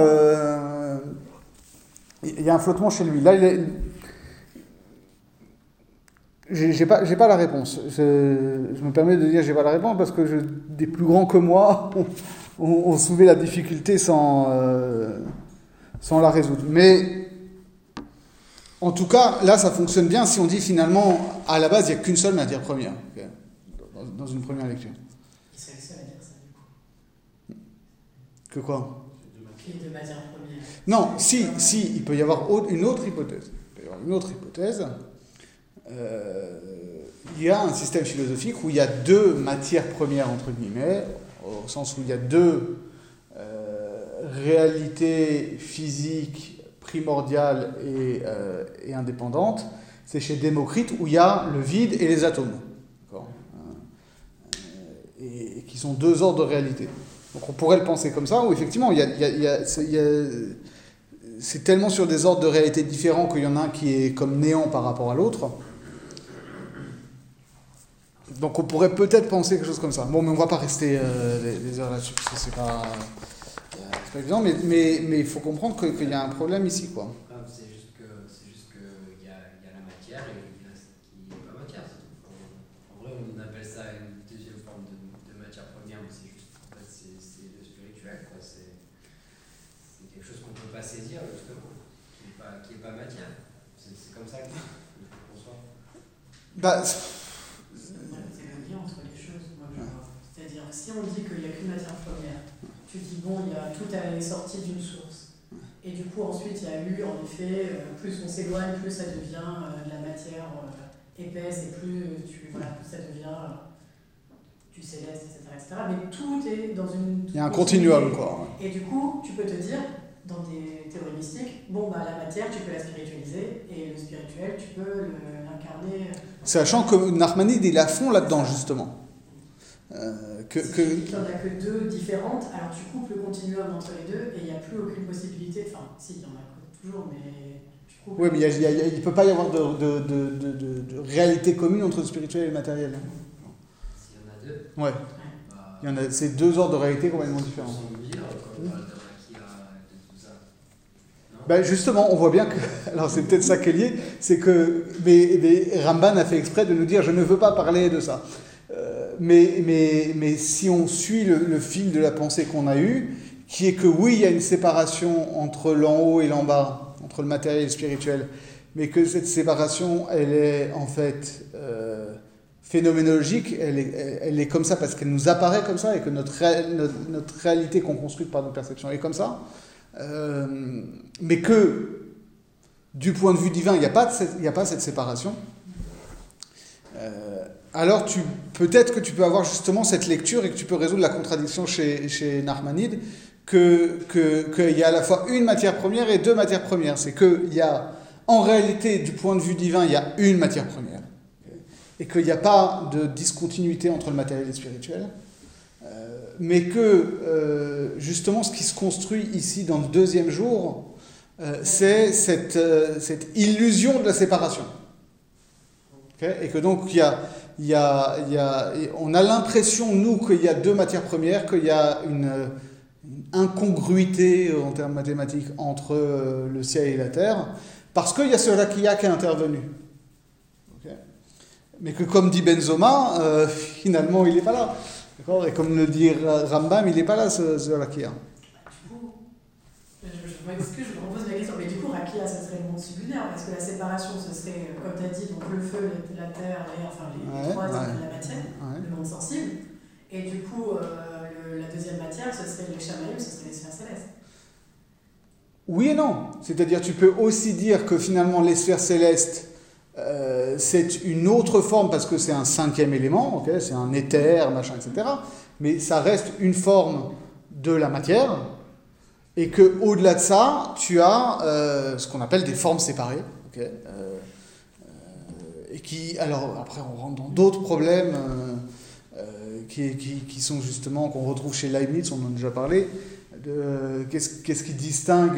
chez lui. Là, j'ai pas la réponse. Je me permets de dire j'ai pas la réponse parce que des plus grands que moi ont soulevé la difficulté sans la résoudre. Mais en tout cas, là, ça fonctionne bien si on dit finalement, à la base, il n'y a qu'une seule matière première, okay, dans une première lecture. C'est le seul à dire ça, du coup. Que quoi? Qu'il y ait deux matières premières. Non, si, il peut y avoir une autre hypothèse. Il y a un système philosophique où il y a deux matières premières, entre guillemets, au sens où il y a deux réalités physiques primordiales et indépendantes. C'est chez Démocrite où il y a le vide et les atomes. D'accord, et qui sont deux ordres de réalité. Donc on pourrait le penser comme ça, où effectivement, c'est tellement sur des ordres de réalité différents qu'il y en a un qui est comme néant par rapport à l'autre. Donc on pourrait peut-être penser quelque chose comme ça. Bon, mais on ne va pas rester des heures là-dessus, parce que c'est pas évident, mais il faut comprendre qu'il y a un problème ici, quoi. C'est juste que il y a la matière et il y a ce qui n'est pas matière. En vrai, on appelle ça une deuxième forme de matière première, mais c'est juste, en fait, c'est le spirituel, quoi. C'est quelque chose qu'on ne peut pas saisir, justement, qui n'est pas matière. C'est comme ça que je conçois. C'est le lien entre les choses, moi, je vois. C'est-à-dire, si on dit qu'il n'y a qu'une matière première, tu dis, bon, tout est sorti d'une source. Et du coup, ensuite, il y a eu, en effet, plus on s'éloigne, plus ça devient de la matière épaisse, et plus ça devient du céleste, etc. Mais tout est dans une... Il y a un continuum, quoi. Et du coup, tu peux te dire, dans des théories mystiques, la matière, tu peux la spiritualiser, et le spirituel, tu peux l'incarner... Sachant que Nachmanide, il est à fond là-dedans, justement. Si tu dis qu'il n'y en a que deux différentes, alors tu coupes le continuum entre les deux, et il n'y a plus aucune possibilité... Enfin, si, il y en a toujours, mais... Oui, mais il ne peut pas y avoir de réalité commune entre le spirituel et le matériel. S'il y en a deux. Ouais. Il y en a, c'est deux ordres de réalité complètement différents. Justement, on voit bien que... Alors, c'est peut-être ça qui est lié, c'est que... Mais Ramban a fait exprès de nous dire « je ne veux pas parler de ça ». Mais si on suit le fil de la pensée qu'on a eue, qui est que oui, il y a une séparation entre l'en haut et l'en bas, entre le matériel et le spirituel, mais que cette séparation, elle est en fait phénoménologique, elle est comme ça parce qu'elle nous apparaît comme ça et que notre réalité qu'on construit par notre perception est comme ça, mais que du point de vue divin, il n'y a pas cette séparation. Alors peut-être que tu peux avoir justement cette lecture et que tu peux résoudre la contradiction chez Nachmanide, qu'il y a à la fois une matière première et deux matières premières. C'est qu'il y a, en réalité, du point de vue divin, il y a une matière première. Et qu'il n'y a pas de discontinuité entre le matériel et le spirituel. Mais que, justement, ce qui se construit ici dans le deuxième jour, c'est cette illusion de la séparation. Okay, et que donc, on a l'impression, nous, qu'il y a deux matières premières, qu'il y a une incongruité en termes mathématiques entre le ciel et la terre, parce qu'il y a ce Rakia qui est intervenu. Okay, mais que, comme dit Benzoma, finalement, il n'est pas là. D'accord, et comme le dit Rambam, il n'est pas là, ce Rakia. Je m'excuse, je me repose la question. Mais du coup, Rakia, ce serait le monde sublunaire, parce que la séparation, ce serait, comme tu as dit, donc le feu, la terre, les trois types de la matière, le monde sensible. Et du coup, la deuxième matière, ce serait les chamaïm, ce serait les sphères célestes. Oui et non. C'est-à-dire, tu peux aussi dire que finalement, les sphères célestes, c'est une autre forme, parce que c'est un cinquième élément, okay, c'est un éther, machin, etc. Mais ça reste une forme de la matière. Et qu'au-delà de ça, tu as ce qu'on appelle des formes séparées. Okay, et qui, alors, après, on rentre dans d'autres problèmes qui sont justement, qu'on retrouve chez Leibniz, on en a déjà parlé, de qu'est-ce qui distingue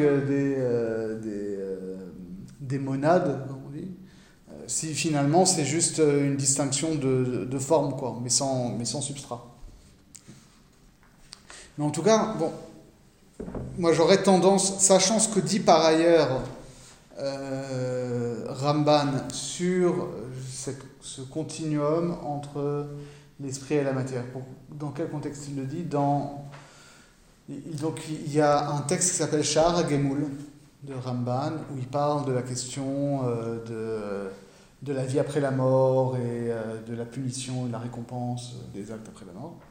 des monades, comme on dit, si finalement c'est juste une distinction de forme, quoi, mais sans substrat. Mais en tout cas, bon. Moi, j'aurais tendance, sachant ce que dit par ailleurs Ramban sur ce continuum entre l'esprit et la matière. Dans quel contexte il le dit? Donc, il y a un texte qui s'appelle Sha'ar Gemoul de Ramban, où il parle de la question de la vie après la mort et de la punition et de la récompense des actes après la mort.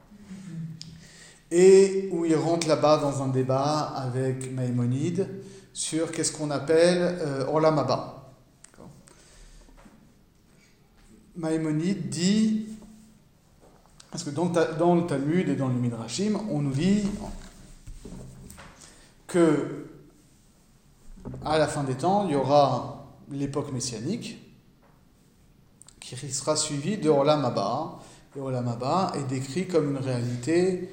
Et où il rentre là-bas dans un débat avec Maïmonide sur qu'est-ce qu'on appelle Olam Haba. Maïmonide dit, parce que dans le Talmud et dans le Midrashim, on nous dit que à la fin des temps, il y aura l'époque messianique qui sera suivie de Olam Haba. Et Olam Haba est décrit comme une réalité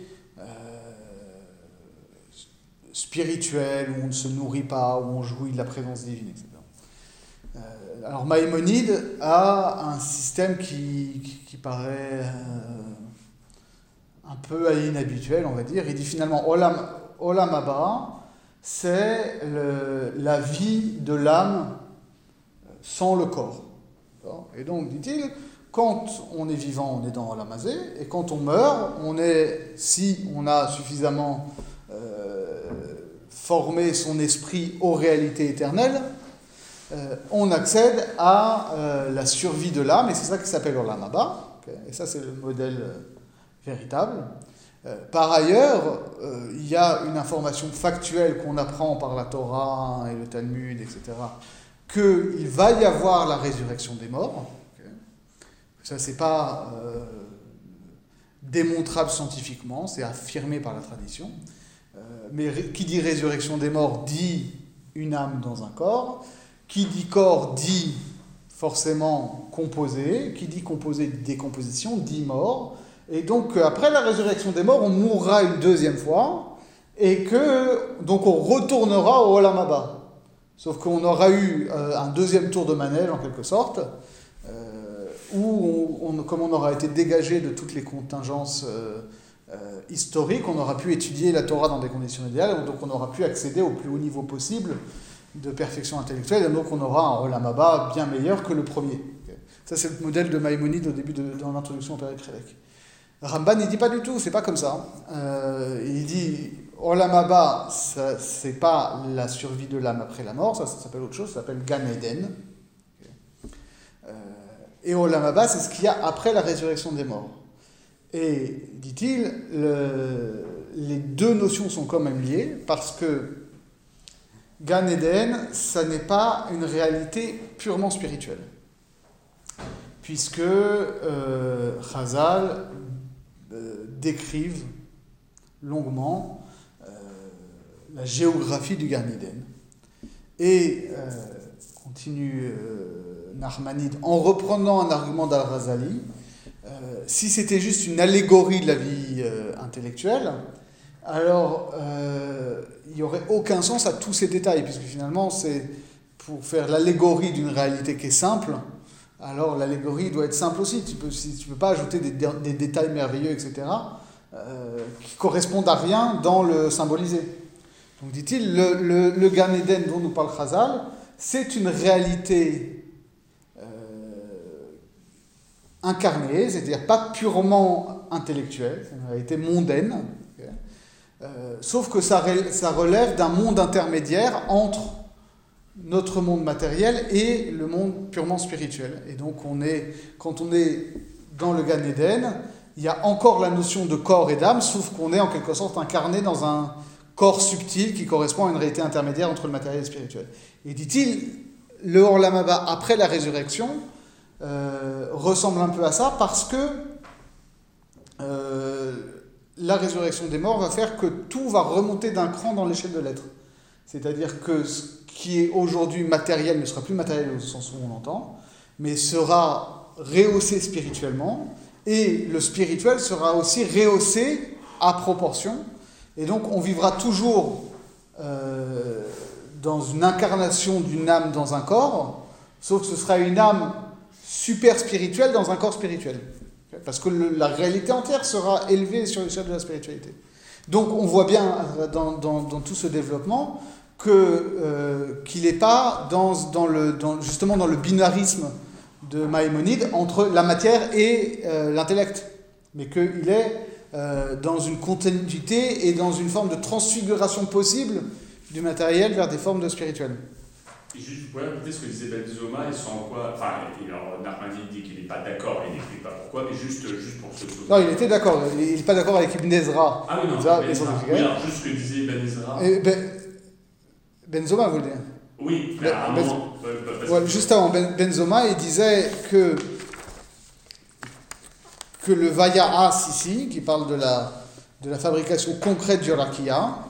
spirituelle, où on ne se nourrit pas, où on jouit de la présence divine, etc. Alors Maïmonide a un système qui paraît un peu inhabituel, on va dire. Il dit finalement Olam Haba, c'est la vie de l'âme sans le corps. Et donc, dit-il, quand on est vivant, on est dans Olam Hazé, et quand on meurt, si on a suffisamment formé son esprit aux réalités éternelles, on accède à la survie de l'âme, et c'est ça qui s'appelle Olam Haba. Okay, et ça, c'est le modèle véritable. Par ailleurs, il y a une information factuelle qu'on apprend par la Torah et le Talmud, etc., qu'il va y avoir la résurrection des morts. Okay. Ça, c'est pas démontrable scientifiquement, c'est affirmé par la tradition. Mais qui dit résurrection des morts dit une âme dans un corps. Qui dit corps dit forcément composé. Qui dit composé, décomposition, dit mort. Et donc, après la résurrection des morts, on mourra une deuxième fois. Et donc on retournera au Olam Haba. Sauf qu'on aura eu un deuxième tour de manège, en quelque sorte, où, comme on aura été dégagé de toutes les contingences historiques, on aura pu étudier la Torah dans des conditions idéales, donc on aura pu accéder au plus haut niveau possible de perfection intellectuelle, et donc on aura un Olam Haba bien meilleur que le premier. Ça, c'est le modèle de Maïmonide au début dans l'introduction au Père Krélek. Ramban, il dit pas du tout, c'est pas comme ça. Il dit Olam Haba, c'est pas la survie de l'âme après la mort, ça s'appelle autre chose, ça s'appelle Gan Eden. Et Olam Haba, c'est ce qu'il y a après la résurrection des morts. Et, dit-il, les deux notions sont quand même liées, parce que Gan Eden, ça n'est pas une réalité purement spirituelle. Puisque Chazal décrivent longuement la géographie du Gan Eden. Et continue Nachmanide, en reprenant un argument d'Al-Razali, si c'était juste une allégorie de la vie intellectuelle, alors il n'y aurait aucun sens à tous ces détails, puisque finalement c'est pour faire l'allégorie d'une réalité qui est simple. Alors l'allégorie doit être simple aussi, tu peux pas ajouter des détails merveilleux, etc., qui correspondent à rien dans le symbolisé. Donc dit-il, le Gan Eden dont nous parle Chazal, c'est une réalité incarnée, c'est-à-dire pas purement intellectuelle, c'est une réalité mondaine, okay, Sauf que ça relève d'un monde intermédiaire entre notre monde matériel et le monde purement spirituel. Et donc quand on est dans le Gan Eden, il y a encore la notion de corps et d'âme, sauf qu'on est en quelque sorte incarné dans un corps subtil qui correspond à une réalité intermédiaire entre le matériel et le spirituel. Et dit-il, le Olam Haba après la résurrection ressemble un peu à ça parce que la résurrection des morts va faire que tout va remonter d'un cran dans l'échelle de l'être. C'est-à-dire que ce qui est aujourd'hui matériel ne sera plus matériel au sens où on l'entend, mais sera rehaussé spirituellement, et le spirituel sera aussi rehaussé à proportion, et donc on vivra toujours dans une incarnation d'une âme dans un corps, sauf que ce sera une âme super spirituelle dans un corps spirituel. Parce que la réalité entière sera élevée sur l'échelle de la spiritualité. Donc on voit bien dans tout ce développement qu'il n'est pas justement dans le binarisme de Maïmonide entre la matière et l'intellect, mais qu'il est dans une continuité et dans une forme de transfiguration possible du matériel vers des formes de spirituel. Et juste, vous pouvez répéter ce que disait Ben Zoma et sans quoi. Enfin, alors Narmadi dit qu'il n'est pas d'accord, il n'explique pas pourquoi, mais juste pour ce chose. Non, il était d'accord, il n'est pas d'accord avec Ibn Ezra. Ah oui, non, Ben Ezra. Oui, alors juste ce que disait Ben Ezra. Ben Zoma, vous voulez dire? Oui, mais à un moment. Juste avant, Ben Zoma, il disait que le Vaya'as ici, qui parle de la fabrication concrète du Rakia,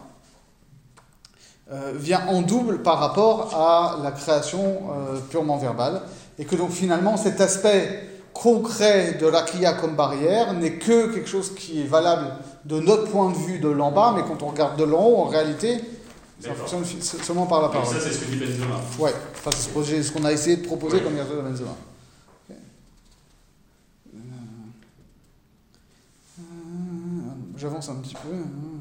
vient en double par rapport à la création purement verbale, et que donc finalement cet aspect concret de Rakia comme barrière n'est que quelque chose qui est valable de notre point de vue de l'en bas, mais quand on regarde de l'en haut, en réalité, ça fonctionne seulement par la parole. Ça, c'est ce que dit Benzema. Ouais, enfin, c'est ce qu'on a essayé de proposer comme verset de Benzema. Okay. J'avance un petit peu.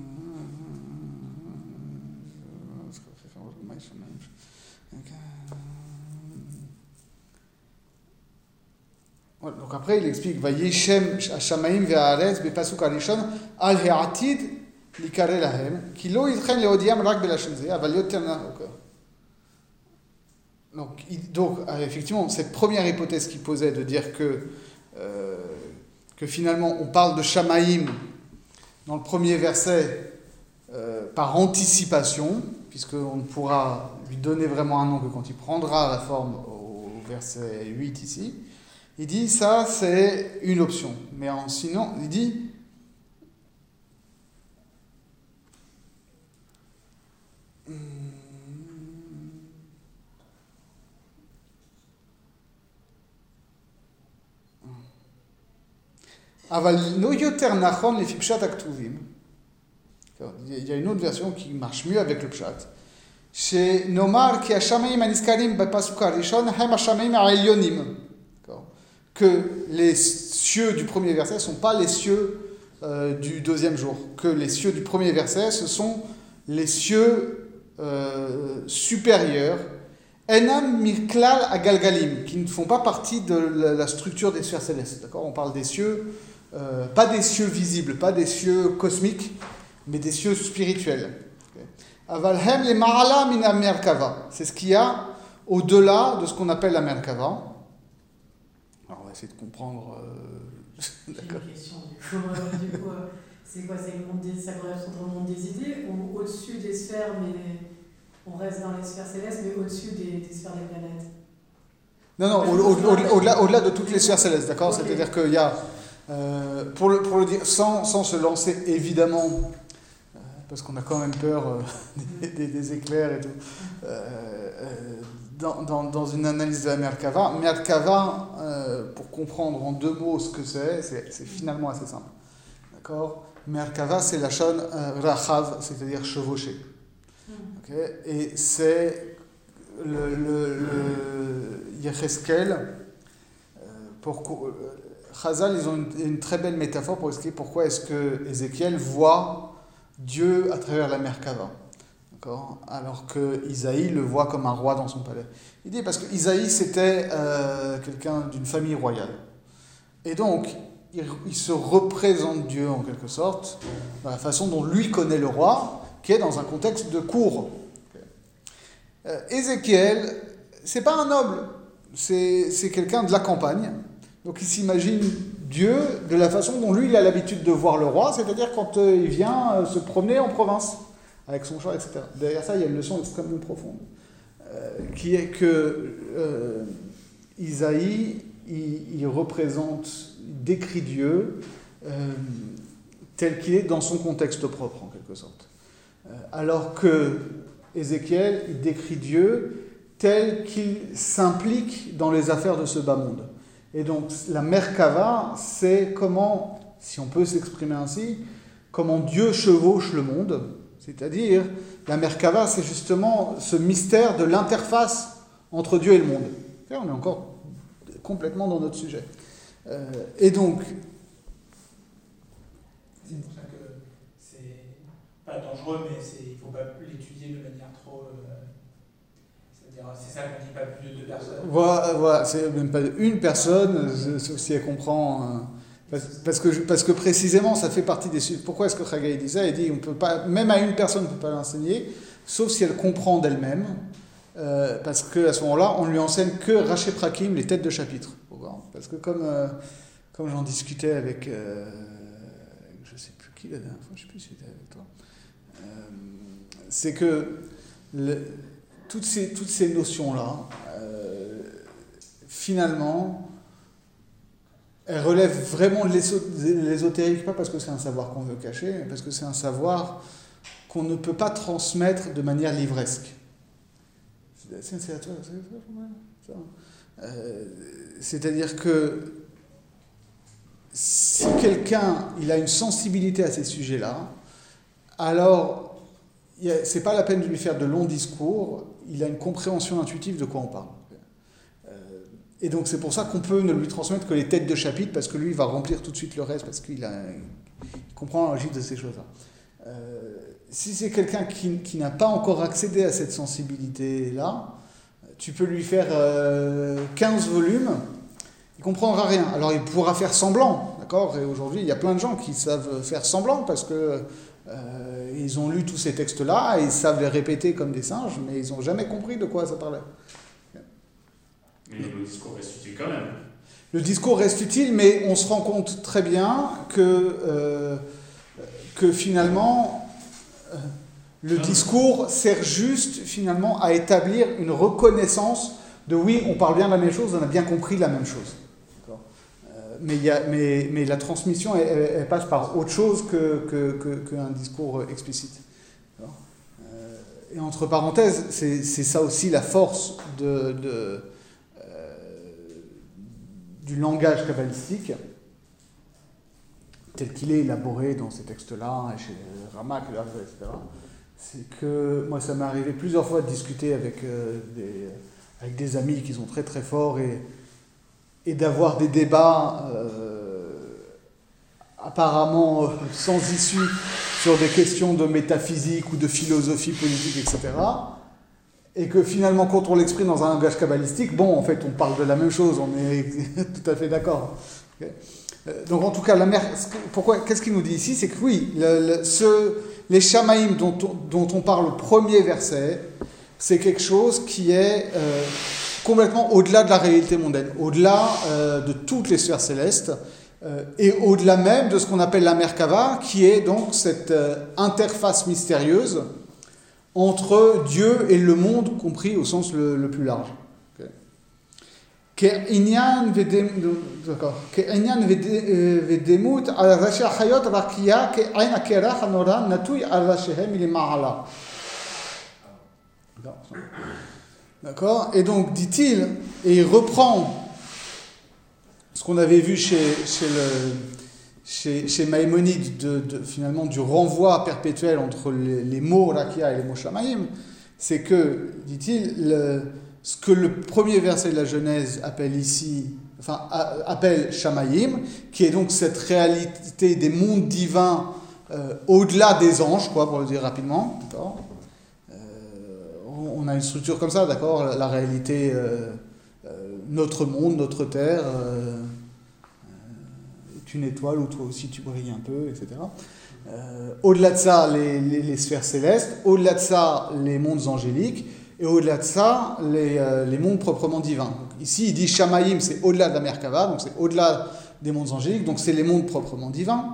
Voilà, donc après, il explique Vayeshem Hashamaim ve'haaretz bepasuk harishon al ha'atid likare lahem ki lo yitchen leodiam rak belashon ze aval yoter nahokar. Donc, effectivement, cette première hypothèse qu'il posait de dire que finalement on parle de Shamaim dans le premier verset par anticipation, puisqu'on ne pourra lui donner vraiment un nom que quand il prendra la forme au verset 8 ici. Il dit ça c'est une option, mais sinon il dit Aval no yoter nachon lefi pshat haktuvim. Il y a une autre version qui marche mieux avec le pshat. Chez Nomar ki hashamayim aniskarim bepasuk harishon hem hashamayim ha'elyonim. Que les cieux du premier verset ne sont pas les cieux du deuxième jour. Que les cieux du premier verset, ce sont les cieux supérieurs, enam miklal agalgalim, qui ne font pas partie de la structure des sphères célestes. D'accord ? On parle des cieux, pas des cieux visibles, pas des cieux cosmiques, mais des cieux spirituels. Avalhem le ma'ala min merkava. C'est ce qu'il y a au-delà de ce qu'on appelle la merkava. Alors on va essayer de comprendre. D'accord. J'ai une question du coup. C'est quoi? C'est le monde ça correspond au monde des idées ou au-dessus des sphères, mais on reste dans les sphères célestes, mais au-dessus des sphères des planètes? Non, au-delà de toutes les sphères célestes, d'accord? Okay. C'est-à-dire qu'il y a, pour le dire, sans se lancer évidemment, parce qu'on a quand même peur des éclairs et tout, dans une analyse de la Merkava, pour comprendre en deux mots ce que c'est finalement assez simple. D'accord? Merkava, c'est la shon rachav, c'est-à-dire chevauché. Okay? Et c'est le Yecheskel. Chazal, ils ont une très belle métaphore pour expliquer pourquoi est-ce que Ézéchiel voit Dieu à travers la Merkava. D'accord? Alors que Isaïe le voit comme un roi dans son palais. Il dit parce que Isaïe c'était quelqu'un d'une famille royale. Et donc, il se représente Dieu en quelque sorte, dans la façon dont lui connaît le roi, qui est dans un contexte de cour. Ézéchiel, c'est pas un noble, c'est quelqu'un de la campagne. Donc il s'imagine Dieu de la façon dont lui il a l'habitude de voir le roi, c'est-à-dire quand il vient se promener en province, avec son char, etc. Derrière ça, il y a une leçon extrêmement profonde, qui est que Isaïe, il représente, il décrit Dieu tel qu'il est dans son contexte propre, en quelque sorte. Alors que Ézéchiel, il décrit Dieu tel qu'il s'implique dans les affaires de ce bas monde. Et donc, la Merkava, c'est comment, si on peut s'exprimer ainsi, comment Dieu chevauche le monde. C'est-à-dire, la Merkava, c'est justement ce mystère de l'interface entre Dieu et le monde. Et on est encore complètement dans notre sujet. Et donc... C'est pour ça que c'est pas dangereux, mais il ne faut pas l'étudier de manière trop... c'est-à-dire, c'est ça qu'on dit pas plus de 2 personnes. Voilà, c'est même pas une personne, sauf si elle comprend... Parce que précisément, ça fait partie des... Pourquoi est-ce que Chagai dit ça? Il dit, on peut pas, même à une personne, on ne peut pas l'enseigner, sauf si elle comprend d'elle-même, parce qu'à ce moment-là, on lui enseigne que Raché Prakim, les têtes de chapitre. Parce que comme j'en discutais avec... je ne sais plus qui la dernière fois, je ne sais plus si c'était avec toi, c'est que toutes ces notions-là, finalement... Elle relève vraiment de l'ésotérique, pas parce que c'est un savoir qu'on veut cacher, mais parce que c'est un savoir qu'on ne peut pas transmettre de manière livresque. C'est à toi, c'est-à-dire que si quelqu'un il a une sensibilité à ces sujets-là, alors c'est pas la peine de lui faire de longs discours, il a une compréhension intuitive de quoi on parle. Et donc c'est pour ça qu'on peut ne lui transmettre que les têtes de chapitre, parce que lui il va remplir tout de suite le reste, parce qu'il comprend la logique de ces choses-là. Si c'est quelqu'un qui n'a pas encore accédé à cette sensibilité-là, tu peux lui faire 15 volumes, il ne comprendra rien. Alors il pourra faire semblant, d'accord? Et aujourd'hui il y a plein de gens qui savent faire semblant, parce que ils ont lu tous ces textes-là, et ils savent les répéter comme des singes, mais ils n'ont jamais compris de quoi ça parlait. Mais le discours reste utile quand même. Le discours reste utile, mais on se rend compte très bien que finalement, le discours sert juste finalement à établir une reconnaissance de oui, on parle bien de la même chose, on a bien compris la même chose. Mais la transmission, elle passe par autre chose qu'un discours explicite. Et entre parenthèses, c'est ça aussi la force du langage kabbalistique, tel qu'il est élaboré dans ces textes-là, chez Ramak, etc. C'est que, moi ça m'est arrivé plusieurs fois de discuter avec des amis qui sont très très forts et d'avoir des débats apparemment sans issue sur des questions de métaphysique ou de philosophie politique, etc. Et que finalement, quand on l'exprime dans un langage kabbalistique, bon, en fait, on parle de la même chose, on est tout à fait d'accord. Okay. Donc, en tout cas, qu'est-ce qu'il nous dit ici? C'est que oui, les Shamaïm dont on parle au premier verset, c'est quelque chose qui est complètement au-delà de la réalité mondaine, au-delà de toutes les sphères célestes, et au-delà même de ce qu'on appelle la Merkava, qui est donc cette interface mystérieuse entre Dieu et le monde, compris au sens le plus large. Ke'inyan vedemut al rashi achayot rakia ke'ain akerach hanora natui al rashihem ilima'ala. D'accord. Et donc, dit-il, et il reprend ce qu'on avait vu chez Maïmonide, finalement, du renvoi perpétuel entre les mots Rakia et les mots Shamaïm, c'est que, dit-il, ce que le premier verset de la Genèse appelle ici, appelle Shamaïm, qui est donc cette réalité des mondes divins au-delà des anges, pour le dire rapidement, d'accord. On a une structure comme ça, d'accord, la réalité, notre monde, notre terre, une étoile, ou toi aussi tu brilles un peu, etc. Au-delà de ça, les sphères célestes, au-delà de ça, les mondes angéliques, et au-delà de ça, les mondes proprement divins. Donc, ici, il dit Shamayim, c'est au-delà de la Merkava, donc c'est au-delà des mondes angéliques, donc c'est les mondes proprement divins.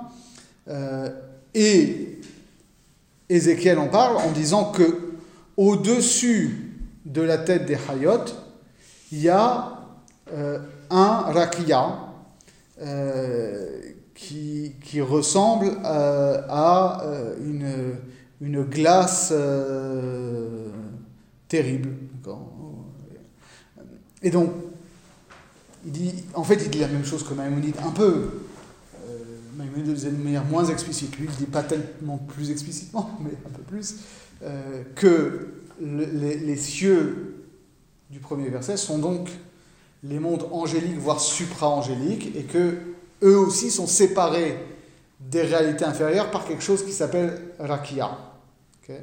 Et Ézéchiel en parle en disant que au-dessus de la tête des Hayot, il y a un Rakia qui ressemble à une glace terrible. D'accord. Et donc, il dit la même chose que Maïmonide, un peu. Maïmonide le disait de manière moins explicite. Lui, il ne dit pas tellement plus explicitement, mais un peu plus, que les cieux du premier verset sont donc les mondes angéliques, voire supra-angéliques, et que eux aussi sont séparés des réalités inférieures par quelque chose qui s'appelle Rakia. Okay.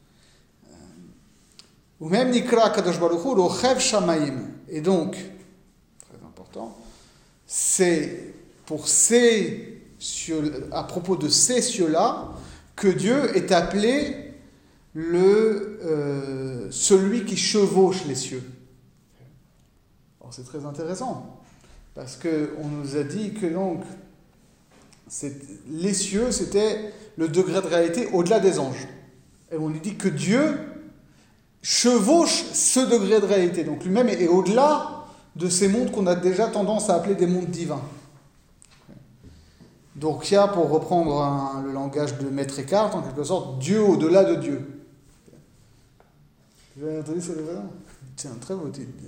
Ou même Nikra Kadosh Baruch Hu Rochev Shamayim. Et donc, très important, c'est pour ces cieux, à propos de ces cieux-là, que Dieu est appelé celui qui chevauche les cieux. Alors c'est très intéressant, parce qu'on nous a dit que donc, les cieux, c'était le degré de réalité au-delà des anges. Et on nous dit que Dieu chevauche ce degré de réalité. Donc lui-même est au-delà de ces mondes qu'on a déjà tendance à appeler des mondes divins. Donc il y a, pour reprendre le langage de Maître Eckhart, en quelque sorte, Dieu au-delà de Dieu. Vous avez entendu ça déjà ? C'est un très beau titre.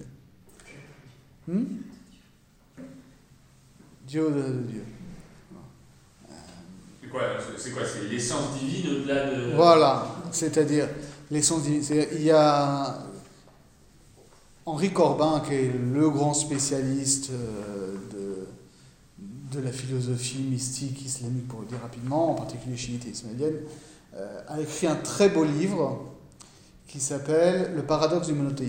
Dieu au-delà de Dieu. C'est quoi ? C'est l'essence divine au-delà de... Voilà, c'est-à-dire l'essence divine. Il y a Henri Corbin, qui est le grand spécialiste de la philosophie mystique islamique, pour le dire rapidement, en particulier chiite et ismaélienne, a écrit un très beau livre qui s'appelle « Le paradoxe du monothéisme ».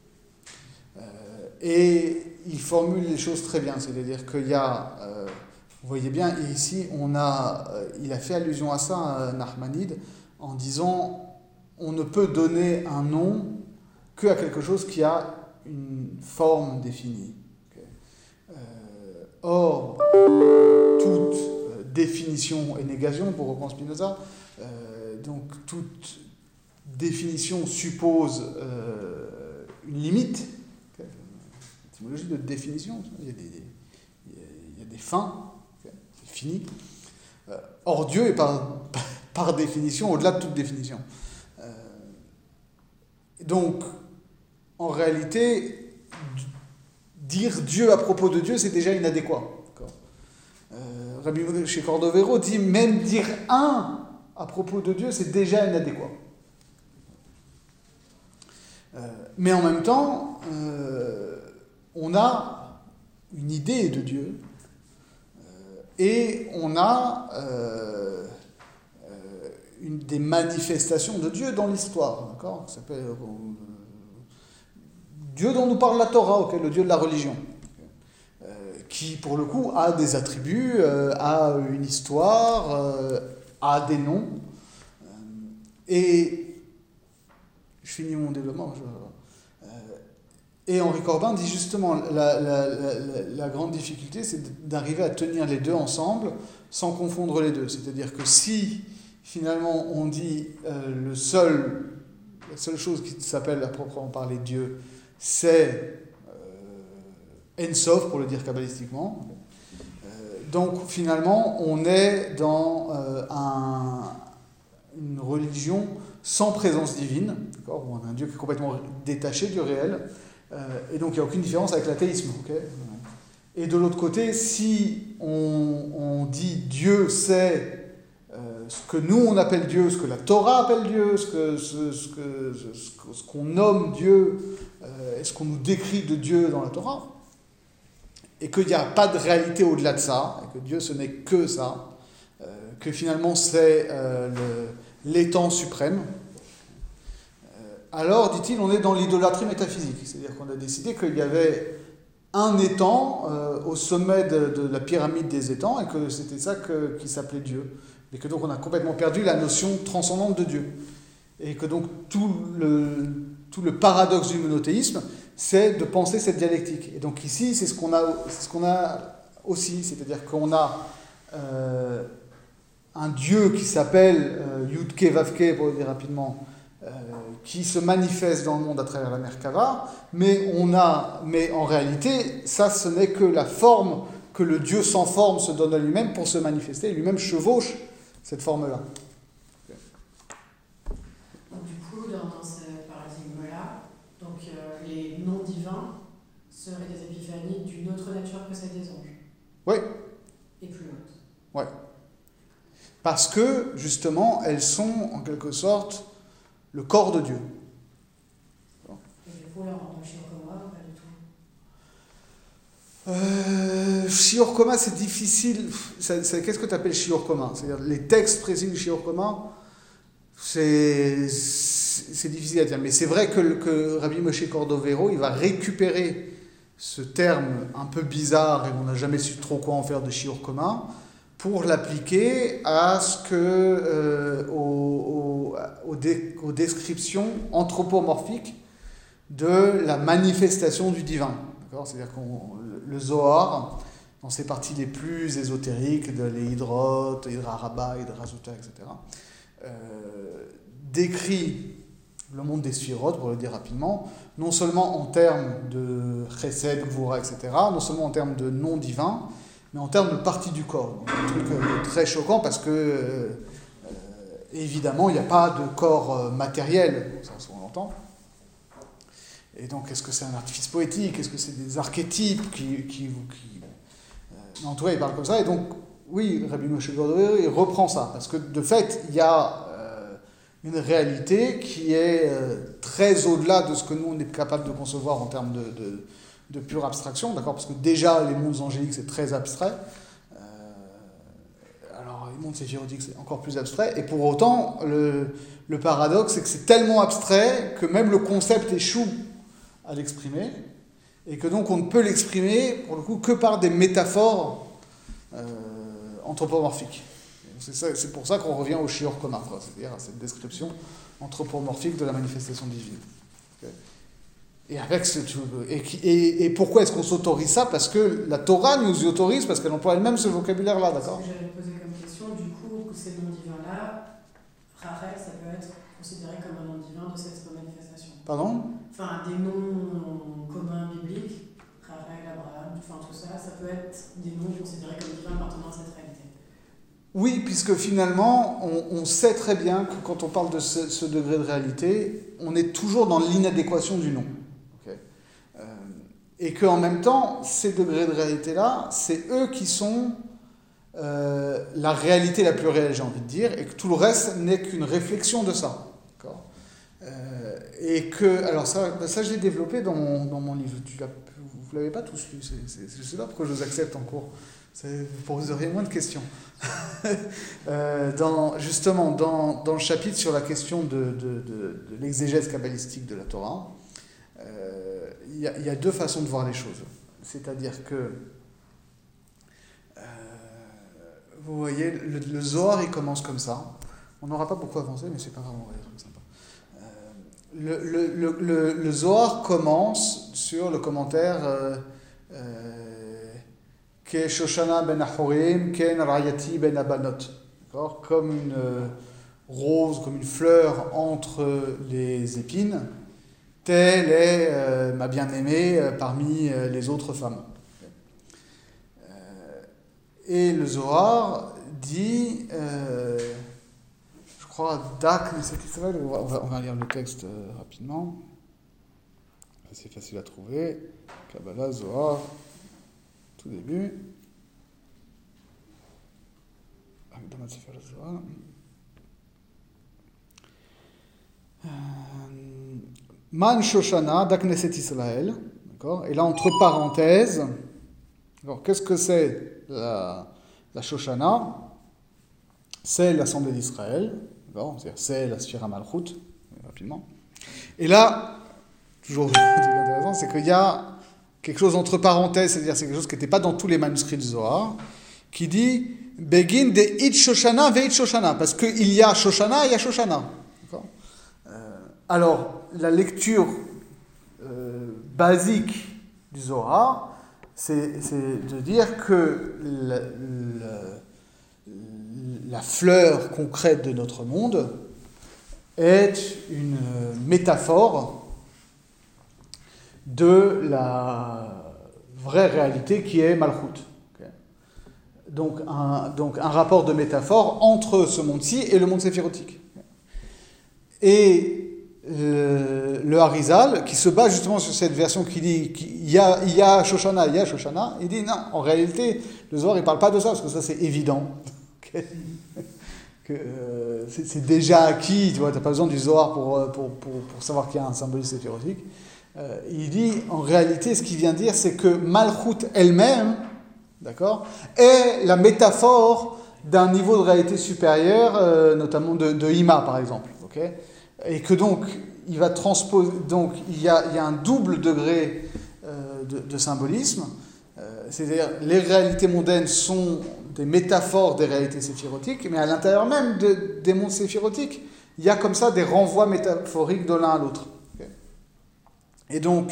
Et il formule les choses très bien, c'est-à-dire qu'il y a, vous voyez bien, et ici il a fait allusion à ça, à Nachmanide, en disant on ne peut donner un nom qu'à quelque chose qui a une forme définie. Okay. Or, toute définition est négation, pour reprendre Spinoza, donc toute définition suppose une limite. L'étymologie de définition, il y a des fins, okay, c'est fini. Or, Dieu est par définition au-delà de toute définition. Donc, en réalité, dire Dieu à propos de Dieu, c'est déjà inadéquat. Rabbi chez Cordovero dit même dire un à propos de Dieu, c'est déjà inadéquat. Mais en même temps, on a une idée de Dieu et on a des manifestations de Dieu dans l'histoire, d'accord ? Ça s'appelle Dieu dont nous parle la Torah, okay, le Dieu de la religion, qui pour le coup a des attributs, a une histoire, a des noms. Et je finis mon développement. Et Henri Corbin dit justement la grande difficulté, c'est d'arriver à tenir les deux ensemble sans confondre les deux. C'est-à-dire que si finalement on dit la seule chose qui s'appelle à proprement parler Dieu, c'est En Sof, pour le dire kabbalistiquement. Donc finalement on est dans une religion sans présence divine, d'accord, où on a un Dieu qui est complètement détaché du réel. Et donc il n'y a aucune différence avec l'athéisme. Okay, et de l'autre côté, si on dit Dieu c'est ce que nous on appelle Dieu, ce que la Torah appelle Dieu, ce qu'on nomme Dieu, et ce qu'on nous décrit de Dieu dans la Torah, et qu'il n'y a pas de réalité au-delà de ça, et que Dieu ce n'est que ça, que finalement c'est l'étang suprême, alors, dit-il, on est dans l'idolâtrie métaphysique. C'est-à-dire qu'on a décidé qu'il y avait un étang au sommet de la pyramide des étangs, et que c'était ça qui s'appelait Dieu. Et que donc on a complètement perdu la notion transcendante de Dieu. Et que donc tout le paradoxe du monothéisme, c'est de penser cette dialectique. Et donc ici, c'est ce qu'on a aussi, c'est-à-dire qu'on a un Dieu qui s'appelle Yudke Vavke, pour le dire rapidement, qui se manifeste dans le monde à travers la Merkava, mais en réalité, ça, ce n'est que la forme que le Dieu sans forme se donne à lui-même pour se manifester, et lui-même chevauche cette forme-là. Donc, du coup, dans ce paradigme-là, donc, les noms divins seraient des épiphanies d'une autre nature que celle des anges. Oui. Et plus haute. Oui. Parce que, justement, elles sont, en quelque sorte, le corps de Dieu. Et du coup, là, en Shiur-Koma, pas du tout. Shiur-Koma, c'est difficile. Qu'est-ce que tu appelles Shiur-Koma? C'est-à-dire, les textes précis du Shiur-Koma, c'est difficile à dire. Mais c'est vrai que Rabbi Moshe Cordovero, il va récupérer ce terme un peu bizarre, et on n'a jamais su trop quoi en faire de Shiur-Koma, pour l'appliquer à aux descriptions anthropomorphiques de la manifestation du divin. D'accord ? C'est-à-dire que le Zohar, dans ses parties les plus ésotériques, les Hydrot, Hydra Rabbah, Hydra Zuta, etc., décrit le monde des Sphirot, pour le dire rapidement, non seulement en termes de Chesed, Gvura, etc., non seulement en termes de noms divins, mais en termes de parties du corps. Donc, un truc très choquant parce que, évidemment, il n'y a pas de corps matériel, ça on l'entend. Et donc, est-ce que c'est un artifice poétique? Est-ce que c'est des archétypes en tout cas, il parle comme ça. Et donc, oui, Rabbi Moshe Cordovero, il reprend ça. Parce que, de fait, il y a une réalité qui est très au-delà de ce que nous, on est capable de concevoir en termes de pure abstraction, d'accord? Parce que déjà, les mondes angéliques, c'est très abstrait. Alors, les mondes séphirodiques, c'est encore plus abstrait. Et pour autant, le paradoxe, c'est que c'est tellement abstrait que même le concept échoue à l'exprimer, et que donc on ne peut l'exprimer, pour le coup, que par des métaphores anthropomorphiques. C'est pour ça qu'on revient au Shiur-Koma, c'est-à-dire à cette description anthropomorphique de la manifestation divine. Okay. Et pourquoi est-ce qu'on s'autorise ça? Parce que la Torah nous y autorise, parce qu'elle emploie elle-même ce vocabulaire-là, d'accord? Ce que j'avais posé comme question, du coup, ces noms divins-là, Rachel, ça peut être considéré comme un nom divin de cette manifestation. Pardon? Enfin, des noms communs bibliques, Rachel, Abraham, enfin tout ça, ça peut être des noms considérés comme divins appartenant à cette réalité. Oui, puisque finalement, on sait très bien que quand on parle de ce degré de réalité, on est toujours dans l'inadéquation du nom. Okay. Et qu'en même temps, ces degrés de réalité-là, c'est eux qui sont la réalité la plus réelle, j'ai envie de dire, et que tout le reste n'est qu'une réflexion de ça. D'accord. Et que, alors ça je l'ai développé dans mon livre. Vous ne l'avez pas tous lu, je ne sais pas pourquoi je vous accepte en cours. Vous auriez moins de questions. Justement, dans le chapitre sur la question de l'exégèse kabbalistique de la Torah, il y a deux façons de voir les choses. C'est-à-dire que, vous voyez, le Zohar, il commence comme ça. On n'aura pas beaucoup avancé, mais c'est pas grave, on va des trucs sympas. Le Zohar commence sur le commentaire Ke Shoshana ben Achorim, Ken Rayati ben Abanot. Comme une rose, comme une fleur entre les épines, telle est ma bien-aimée parmi les autres femmes. Et le Zohar dit, je crois, Dak, on va lire le texte rapidement. C'est facile à trouver. Kabbalah, Zohar. Tout début. Man Shoshana d'Akneset Israël. D'accord. Et là, entre parenthèses, alors, qu'est-ce que c'est la Shoshana? C'est l'Assemblée d'Israël. D'accord. C'est-à-dire, c'est la Sphira Malchut, rapidement. Et là, toujours ce qui est intéressant, c'est qu'il y a quelque chose entre parenthèses, c'est-à-dire c'est quelque chose qui n'était pas dans tous les manuscrits du Zohar, qui dit Begin de It Shoshana ve It Shoshana, parce qu'il y a Shoshana et il y a Shoshana. Alors, la lecture basique du Zohar, c'est de dire que la fleur concrète de notre monde est une métaphore de la vraie réalité qui est Malchut. Okay. Donc un rapport de métaphore entre ce monde-ci et le monde séphirotique. Et le Harizal, qui se base justement sur cette version qui dit qu'il y a Shoshana, il dit non, en réalité, le Zohar, il ne parle pas de ça, parce que ça, c'est évident. Okay. C'est déjà acquis, tu vois, tu n'as pas besoin du Zohar pour savoir qu'il y a un symbolisme séphirotique. Il dit, en réalité, ce qu'il vient dire, c'est que Malchut elle-même, d'accord, est la métaphore d'un niveau de réalité supérieur, notamment de Ima, par exemple. Okay, et que donc, il va transposer, donc il y a un double degré de symbolisme, c'est-à-dire les réalités mondaines sont des métaphores des réalités séphirotiques, mais à l'intérieur même des mondes séphirotiques, il y a comme ça des renvois métaphoriques de l'un à l'autre. Okay. Et donc,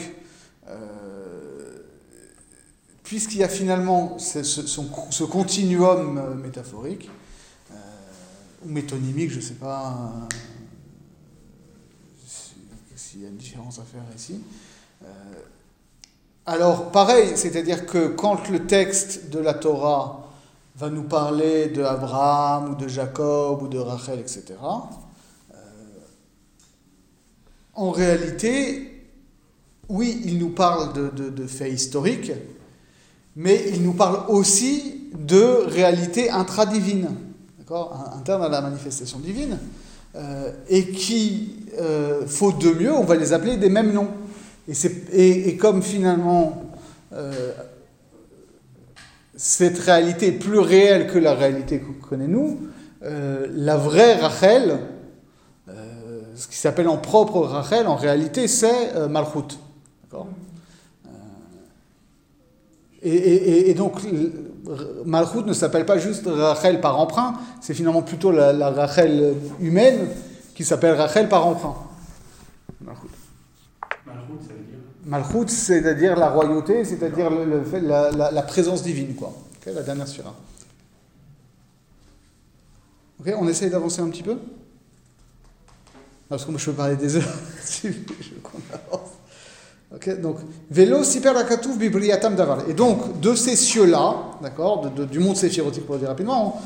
puisqu'il y a finalement ce continuum métaphorique, ou métonymique, je ne sais pas s'il y a une différence à faire ici. Alors, pareil, c'est-à-dire que quand le texte de la Torah va nous parler de Abraham, ou de Jacob, ou de Rachel, etc., en réalité, oui, il nous parle de faits historiques, mais il nous parle aussi de réalités intradivines, d'accord, internes à la manifestation divine, et qui, faute de mieux, on va les appeler des mêmes noms. Et comme finalement, cette réalité est plus réelle que la réalité que connaissons nous, la vraie Rachel, ce qui s'appelle en propre Rachel, en réalité, c'est Malchut. D'accord ? Et donc, Malchut ne s'appelle pas juste Rachel par emprunt, c'est finalement plutôt la Rachel humaine qui s'appelle Rachel par emprunt. Malchut. Malchut, c'est-à-dire la royauté, c'est-à-dire la présence divine, quoi. Okay, la dernière sura. Ok, on essaye d'avancer un petit peu. Parce que moi je peux parler des heures. Je veux qu'on avance. Ok, donc Vélo Siper Akatouf Bibriatam Davar. Et donc de ces cieux-là, d'accord, du monde séphirotique pour le dire rapidement,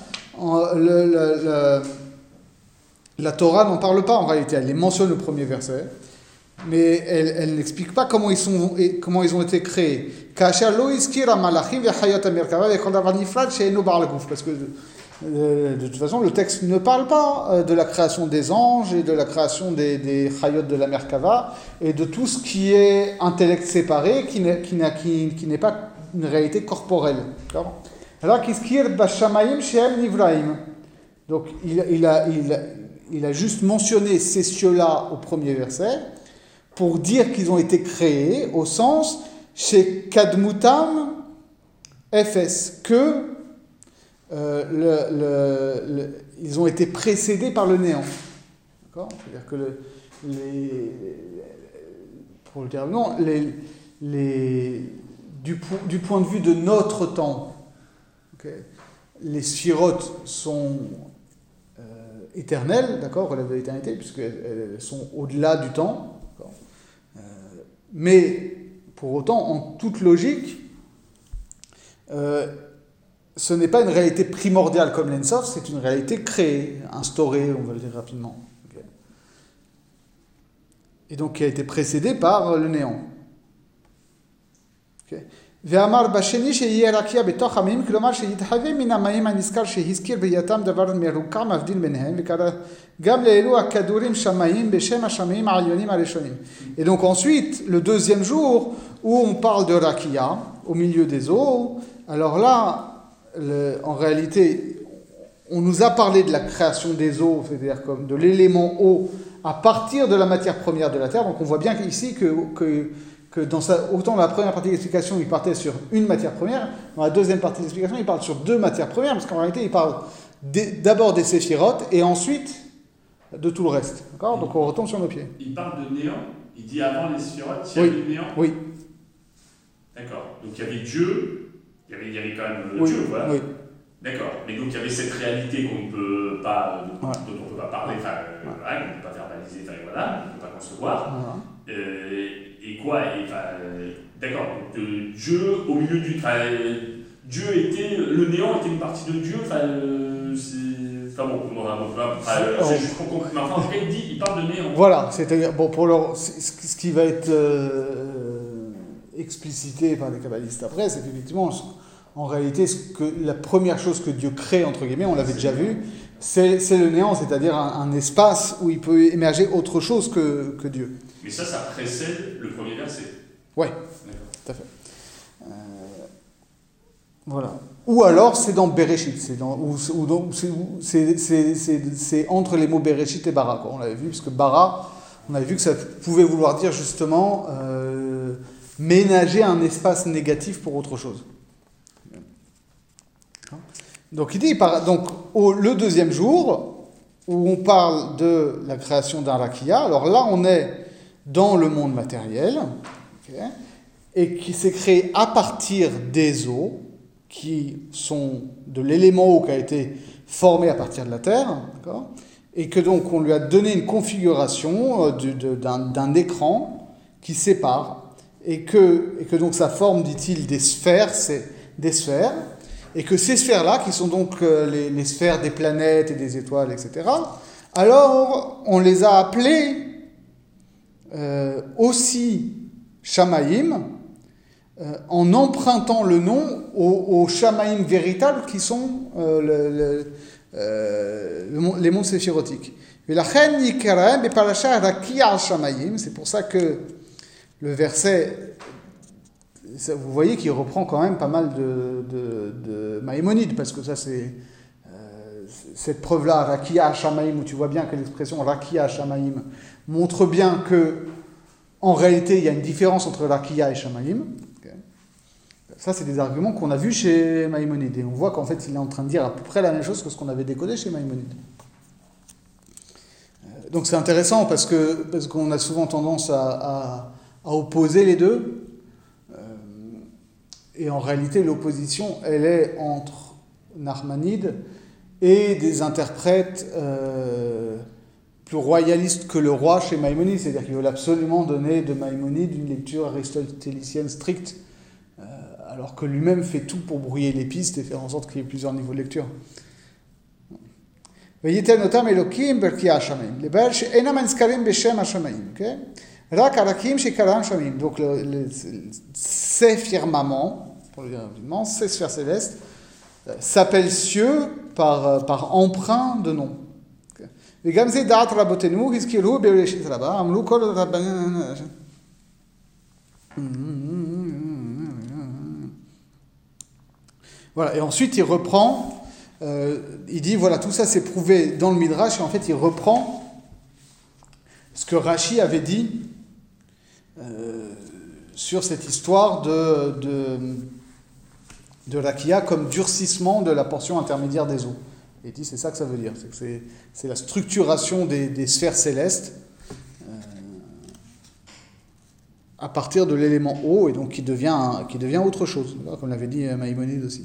la Torah n'en parle pas en réalité. Elle les mentionne au premier verset. Mais elle n'explique pas comment ils ont été créés. Parce que de toute façon, le texte ne parle pas de la création des anges et de la création des chayot de la Merkava et de tout ce qui est intellect séparé, qui n'est pas une réalité corporelle. Alors, donc il a juste mentionné ces cieux-là au premier verset, pour dire qu'ils ont été créés au sens chez Kadmutam FS, que ils ont été précédés par le néant. D'accord ? C'est-à-dire que pour le dire non, du point de vue de notre temps, okay, les sphirotes sont éternelles, d'accord, relèvent de l'éternité, puisqu'elles sont au-delà du temps. Mais pour autant, en toute logique, ce n'est pas une réalité primordiale comme l'Ensof, c'est une réalité créée, instaurée, on va le dire rapidement. Okay. Et donc qui a été précédée par le néant. ואמר בשני שיהיה רקיע בתוך המים, כלומר שיתהווה מן המים הנזכר שהזכיר בהיותם דבר מרוקע מבדיל ביניהם, וגם לאלו הכדורים שמיים בשם השמיים העליונים הראשונים. Et donc ensuite, le deuxième jour, où on parle de rakia, au milieu des eaux, alors là, en réalité, on nous a parlé de la création des eaux, c'est-à-dire comme de l'élément eau, à partir de la matière première de la terre. Donc on voit bien ici que que autant dans la première partie de l'explication, il partait sur une matière première, dans la deuxième partie de l'explication, il parle sur deux matières premières, parce qu'en réalité, il parle d'abord des séphirotes et ensuite de tout le reste. D'accord ? Donc on retombe sur nos pieds. Il parle de néant, il dit avant les sphirotes, il y avait le néant. Oui. D'accord. Donc il y avait Dieu, il y avait quand même Oui. Dieu, voilà. Oui. D'accord. Mais donc il y avait cette réalité qu'on ne peut pas, dont Ouais. on ne peut pas parler, enfin, voilà, qu'on ne peut pas verbaliser, enfin, voilà, on ne peut pas concevoir. Voilà. Et quoi d'accord. Donc Dieu au milieu du. Dieu était. Le néant était une partie de Dieu. Enfin bon, c'est juste pour comprendre. Mais enfin, en tout cas, il parle de néant. Voilà, c'est-à-dire, bon, ce qui va être explicité par les kabbalistes après, c'est qu'effectivement, en réalité, la première chose que Dieu crée, entre guillemets, on l'avait déjà vu, c'est le néant, c'est-à-dire un espace où il peut émerger autre chose que Dieu. Mais ça précède le premier verset. Ouais, tout à fait. Voilà. Ou alors c'est dans Bereshit, c'est entre les mots Bereshit et Bara, quoi. On l'avait vu, parce que Bara, on avait vu que ça pouvait vouloir dire justement ménager un espace négatif pour autre chose. Donc il dit, le deuxième jour, où on parle de la création d'un rakia, alors là on est dans le monde matériel, okay, et qui s'est créé à partir des eaux, qui sont de l'élément eau qui a été formé à partir de la terre, d'accord, et que donc on lui a donné une configuration d'un écran qui sépare, et que donc ça forme, dit-il, des sphères, et que ces sphères-là, qui sont donc les sphères des planètes et des étoiles, etc., alors on les a appelées aussi Shamaïm, en empruntant le nom aux Shamaïm véritables qui sont les mondes séphirotiques. C'est pour ça que le verset, vous voyez qu'il reprend quand même pas mal de Maïmonide, parce que ça c'est cette preuve-là, Rakia Shamaïm, où tu vois bien que l'expression Rakia Shamaïm montre bien que en réalité il y a une différence entre Rakia et Shamaïm. Ça, c'est des arguments qu'on a vus chez Maïmonide. Et on voit qu'en fait, il est en train de dire à peu près la même chose que ce qu'on avait décodé chez Maïmonide. Donc c'est intéressant parce qu'on a souvent tendance à opposer les deux. Et en réalité, l'opposition, elle est entre Nachmanide et des interprètes plus royalistes que le roi chez Maïmonide. C'est-à-dire qu'ils veulent absolument donner de Maïmonide une lecture aristotélicienne stricte, alors que lui-même fait tout pour brouiller les pistes et faire en sorte qu'il y ait plusieurs niveaux de lecture. Donc ces firmaments, pour le dire rapidement, ces sphères célestes, s'appellent cieux par emprunt de nom. Voilà, et ensuite il reprend, il dit voilà, tout ça c'est prouvé dans le Midrash, et en fait il reprend ce que Rashi avait dit sur cette histoire de Rakia comme durcissement de la portion intermédiaire des eaux. Et il dit c'est ça que ça veut dire, c'est la structuration des sphères célestes à partir de l'élément eau, et donc qui devient autre chose, comme l'avait dit Maïmonide aussi.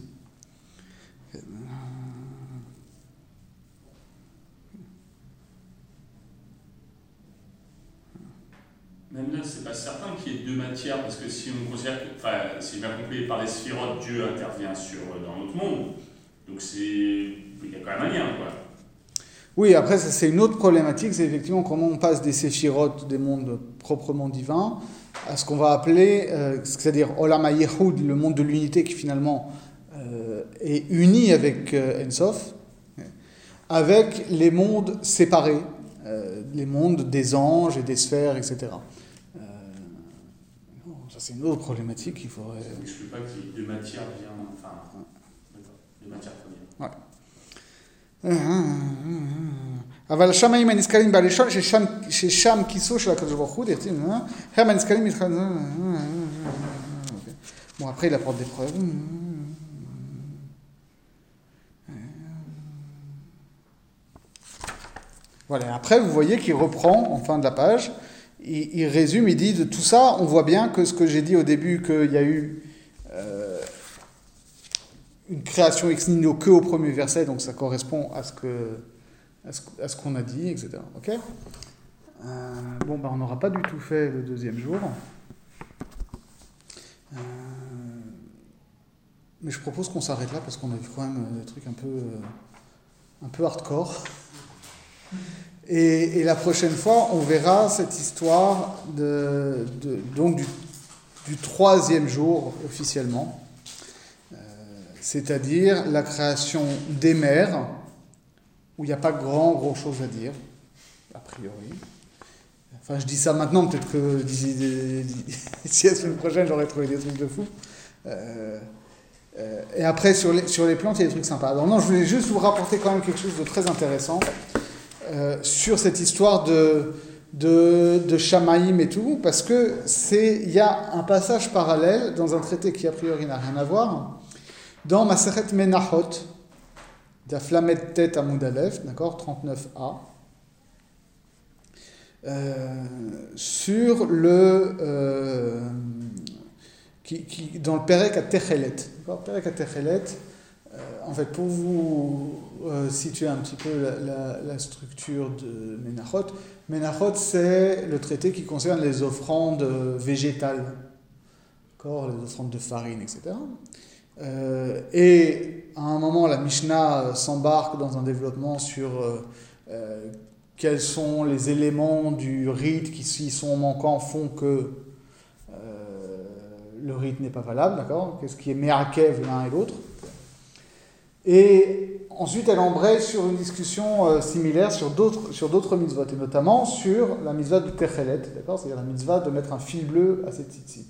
Même là, c'est pas certain qu'il y ait deux matières, parce que si on considère que, si bien compris, par les sphirotes, Dieu intervient dans notre monde, donc il y a quand même un lien, quoi. Oui, après, ça, c'est une autre problématique, c'est effectivement comment on passe des séphirotes, des mondes proprement divins, à ce qu'on va appeler, c'est-à-dire Olam HaYehud, le monde de l'unité qui finalement est uni avec Ensof, avec les mondes séparés, les mondes des anges et des sphères, etc. Ça, c'est une autre problématique qu'il faudrait... Ça n'exclut pas qu'il y ait deux matières deux matières premières. Ouais. אבל השמיים הנזכרים בראשון, ששם כיסו של הקדוש ברוך הוא, הם הנזכרים... Bon, après, il apporte des preuves. Voilà, après, vous voyez qu'il reprend, en fin de la page, il résume, il dit, de tout ça, on voit bien que ce que j'ai dit au début, qu'il y a eu une création ex nihilo que au premier verset, donc ça correspond à ce qu'on a dit, etc. Ok ? Bon, on n'aura pas du tout fait le deuxième jour. Mais je propose qu'on s'arrête là parce qu'on a vu quand même des trucs un peu hardcore. Et la prochaine fois, on verra cette histoire donc du troisième jour officiellement, c'est-à-dire la création des mers, où il n'y a pas grand chose à dire, a priori. Enfin, je dis ça maintenant, peut-être que d'ici la semaine prochaine, j'aurai trouvé des trucs de fou. Et après, sur les plantes, il y a des trucs sympas. Alors non, je voulais juste vous rapporter quand même quelque chose de très intéressant sur cette histoire de Shamaïm et tout, parce que il y a un passage parallèle dans un traité qui a priori n'a rien à voir, dans Masechet Menachot, Daf Lamed Tet Amud Aleph, d'accord, 39a, sur dans le Perek à Techelet. Perek à Techelet, en fait, pour vous situer un petit peu la structure de Menachot, c'est le traité qui concerne les offrandes végétales, d'accord, les offrandes de farine, etc. Et à un moment, la Mishnah s'embarque dans un développement sur quels sont les éléments du rite qui, s'ils sont manquants, font que le rite n'est pas valable, d'accord ? Qu'est-ce qui est me'akev l'un et l'autre ? Et ensuite, elle embraye sur une discussion similaire sur d'autres mitzvot, et notamment sur la mitzvah de Techelet, d'accord ? C'est-à-dire la mitzvah de mettre un fil bleu à ses tzitzit.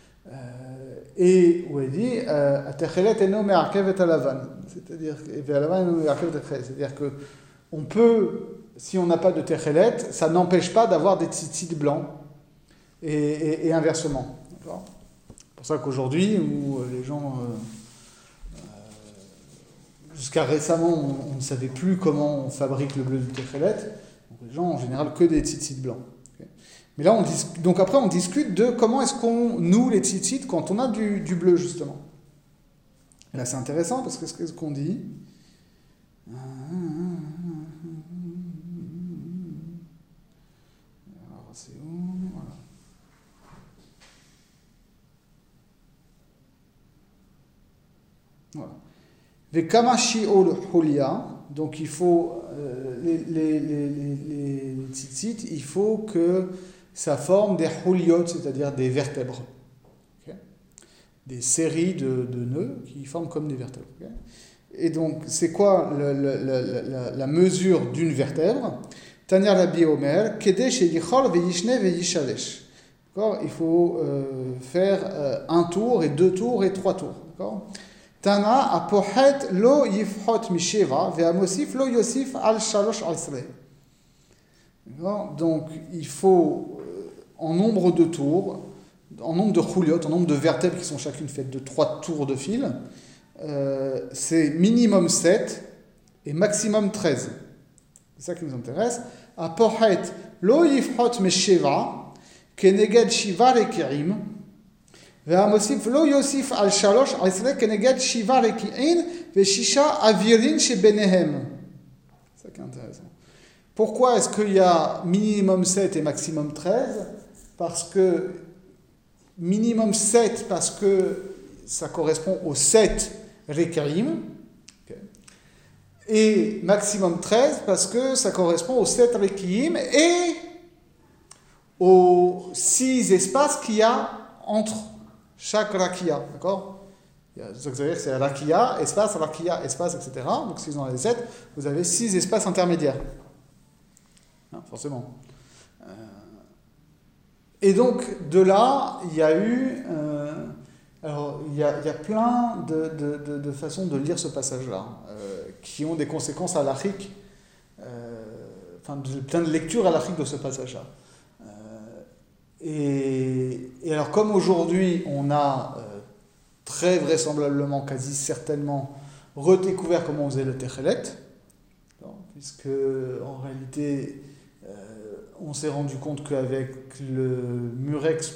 Et où elle dit Techelet eno me'akev et alavan, c'est-à-dire que on peut, si on n'a pas de Techelet, ça n'empêche pas d'avoir des tzitzit blancs, et inversement, d'accord ? C'est pour ça qu'aujourd'hui, où les gens, jusqu'à récemment, on ne savait plus comment on fabrique le bleu du Techelet, donc les gens, en général, que des tzitzit blancs. Okay. Mais là, donc après, on discute de comment est-ce qu'on noue les tzitzit quand on a du bleu, justement. Et là, c'est intéressant, parce que qu'est-ce qu'on dit ? Alors, c'est où ? Voilà. Voilà. Vekama shi'ol hulia, donc il faut les tzitzit, il faut que ça forme des huliot, c'est-à-dire des vertèbres, okay, des séries de nœuds qui forment comme des vertèbres. Okay. Et donc c'est quoi la mesure d'une vertèbre ? Tanya Rabbi Omer, kedesh yichol veyishne veyishalesh. D'accord ? Il faut faire un tour et 2 tours et 3 tours. D'accord ? Tana apochet lo yifhot misheva ve'amosif lo yosif al shalosh asre. Donc il faut en nombre de tours, en nombre de chouliot, en nombre de vertèbres qui sont chacune faites de 3 tours de fil, c'est minimum 7 et maximum 13. C'est ça qui nous intéresse. Apochet lo yifhot misheva keneged shiva rekirim. והמוסיף לא יוסיף על 13 כנגד 7 רקיעין ו6 אווירין שביניהם. C'est ça qui est intéressant. Pourquoi est-ce qu'il y a minimum 7 et maximum 13 ? Parce que minimum 7 parce que ça correspond aux 7 rekirim, okay, et maximum 13 parce que ça correspond aux 7 rekiim et aux 6 espaces qu'il y a entre chaque rakia, d'accord ? Ça veut dire que c'est rakia, espace, etc. Donc si vous en avez 7, vous avez 6 espaces intermédiaires. Non, forcément. Et donc, de là, il y a eu... alors, il y a plein de façons de lire ce passage-là, qui ont des conséquences halachiques plein de lectures halachiques de ce passage-là. Et alors, comme aujourd'hui, on a très vraisemblablement, quasi certainement, redécouvert comment on faisait le Techelet, puisque en réalité, on s'est rendu compte qu'avec le Murex,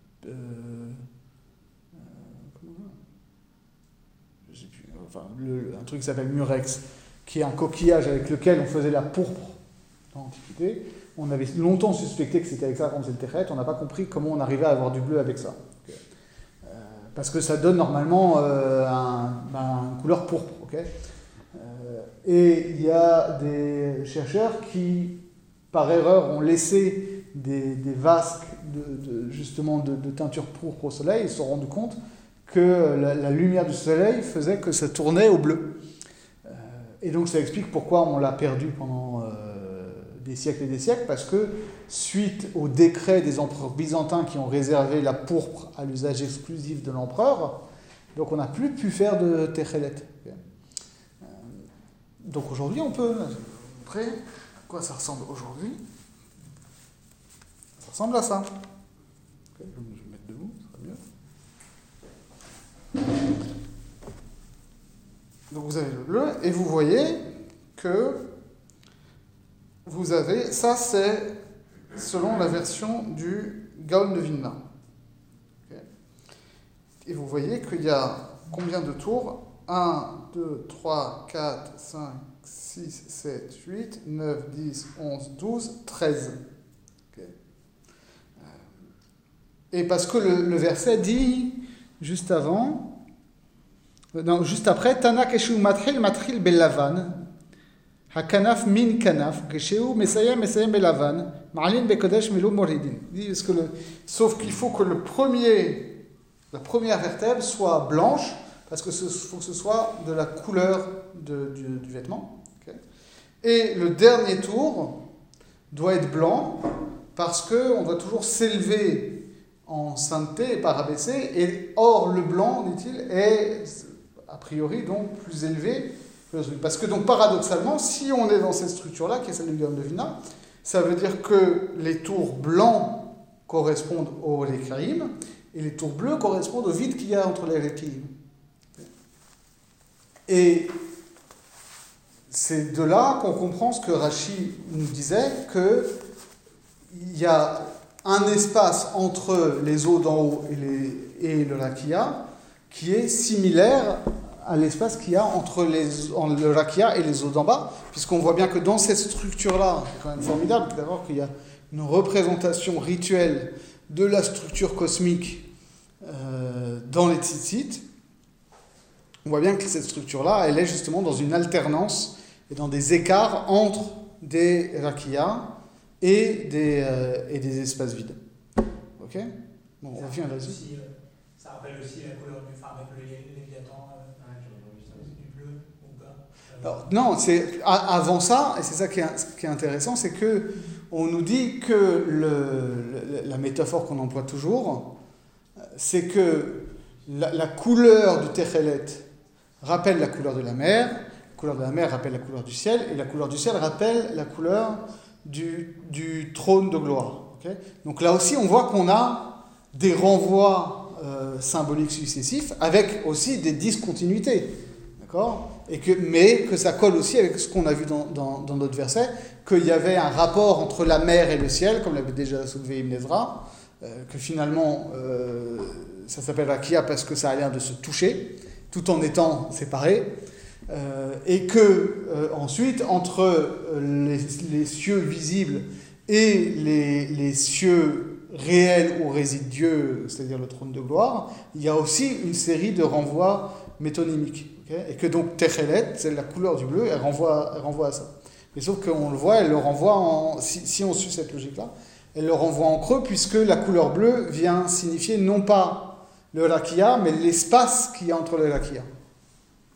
un truc qui s'appelle Murex, qui est un coquillage avec lequel on faisait la pourpre dans l'Antiquité, on avait longtemps suspecté que c'était avec ça qu'on faisait le Techelet, on n'a pas compris comment on arrivait à avoir du bleu avec ça. Parce que ça donne normalement une couleur pourpre. Okay, et il y a des chercheurs qui, par erreur, ont laissé des vasques de teinture pourpre au soleil et se sont rendus compte que la lumière du soleil faisait que ça tournait au bleu. Et donc ça explique pourquoi on l'a perdu pendant des siècles et des siècles, parce que suite au décret des empereurs byzantins qui ont réservé la pourpre à l'usage exclusif de l'empereur, donc on n'a plus pu faire de Techelet. Donc aujourd'hui on peut montrer à quoi ça ressemble aujourd'hui. Ça ressemble à ça. Je vais me mettre debout, ça sera mieux. Donc vous avez le bleu et vous voyez que vous avez, ça c'est selon la version du Gaon de Vilna. Okay. Et vous voyez qu'il y a combien de tours ? 1, 2, 3, 4, 5, 6, 7, 8, 9, 10, 11, 12, 13. Okay. Et parce que le verset dit, juste avant, non, juste après, Tana keshu matril belavan, hakanaf min kanaf, keshu mesayem belavan, ma'alin bekodesh melu moridin. Sauf qu'il faut que la première vertèbre soit blanche, parce qu'il faut que ce soit de la couleur du vêtement. Okay. Et le dernier tour doit être blanc, parce qu'on doit toujours s'élever en sainteté et pas rabaisser, et or le blanc, dit-il, est a priori donc plus élevé que le truc. Parce que donc paradoxalement, si on est dans cette structure-là, qui est celle du Gaon de Vilna, ça veut dire que les tours blancs correspondent aux Rekaïm, et les tours bleus correspondent au vide qu'il y a entre les Rekaïm. Et c'est de là qu'on comprend ce que Rashi nous disait, qu'il y a un espace entre les eaux d'en haut et le Rakia qui est similaire à l'espace qu'il y a entre le Rakia et les eaux d'en bas, puisqu'on voit bien que dans cette structure-là, c'est quand même formidable d'abord qu'il y a une représentation rituelle de la structure cosmique dans les tzitzit. On voit bien que cette structure-là, elle est justement dans une alternance et dans des écarts entre des rakias et des espaces vides. Ok ? Bon, on revient là-dessus. Ça rappelle aussi la couleur du phare avec le Léviathan, du bleu ou pas Alors, non, c'est avant ça, et c'est ça qui est intéressant, c'est que on nous dit que la métaphore qu'on emploie toujours, c'est que la couleur du Techelet rappelle la couleur de la mer, la couleur de la mer rappelle la couleur du ciel, et la couleur du ciel rappelle la couleur du trône de gloire. Okay ? Donc là aussi, on voit qu'on a des renvois symboliques successifs, avec aussi des discontinuités. D'accord ? Mais que ça colle aussi avec ce qu'on a vu dans notre verset, qu'il y avait un rapport entre la mer et le ciel, comme l'avait déjà soulevé Ibn Ezra, que finalement, ça s'appelle Rakia parce que ça a l'air de se toucher, tout en étant séparés, et que ensuite, entre les cieux visibles et les cieux réels où réside Dieu, c'est-à-dire le trône de gloire, il y a aussi une série de renvois métonymiques. Okay ? Et que donc Techelet, c'est la couleur du bleu, elle renvoie à ça. Mais sauf qu'on le voit, elle le renvoie si on suit cette logique-là, elle le renvoie en creux, puisque la couleur bleue vient signifier non pas le rakia, mais l'espace qu'il y a entre le rakia. Ok ?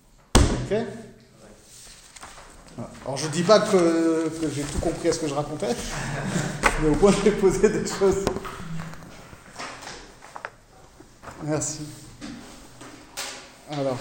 Alors je ne dis pas que j'ai tout compris à ce que je racontais, mais au moins j'ai posé des choses. Merci. Alors.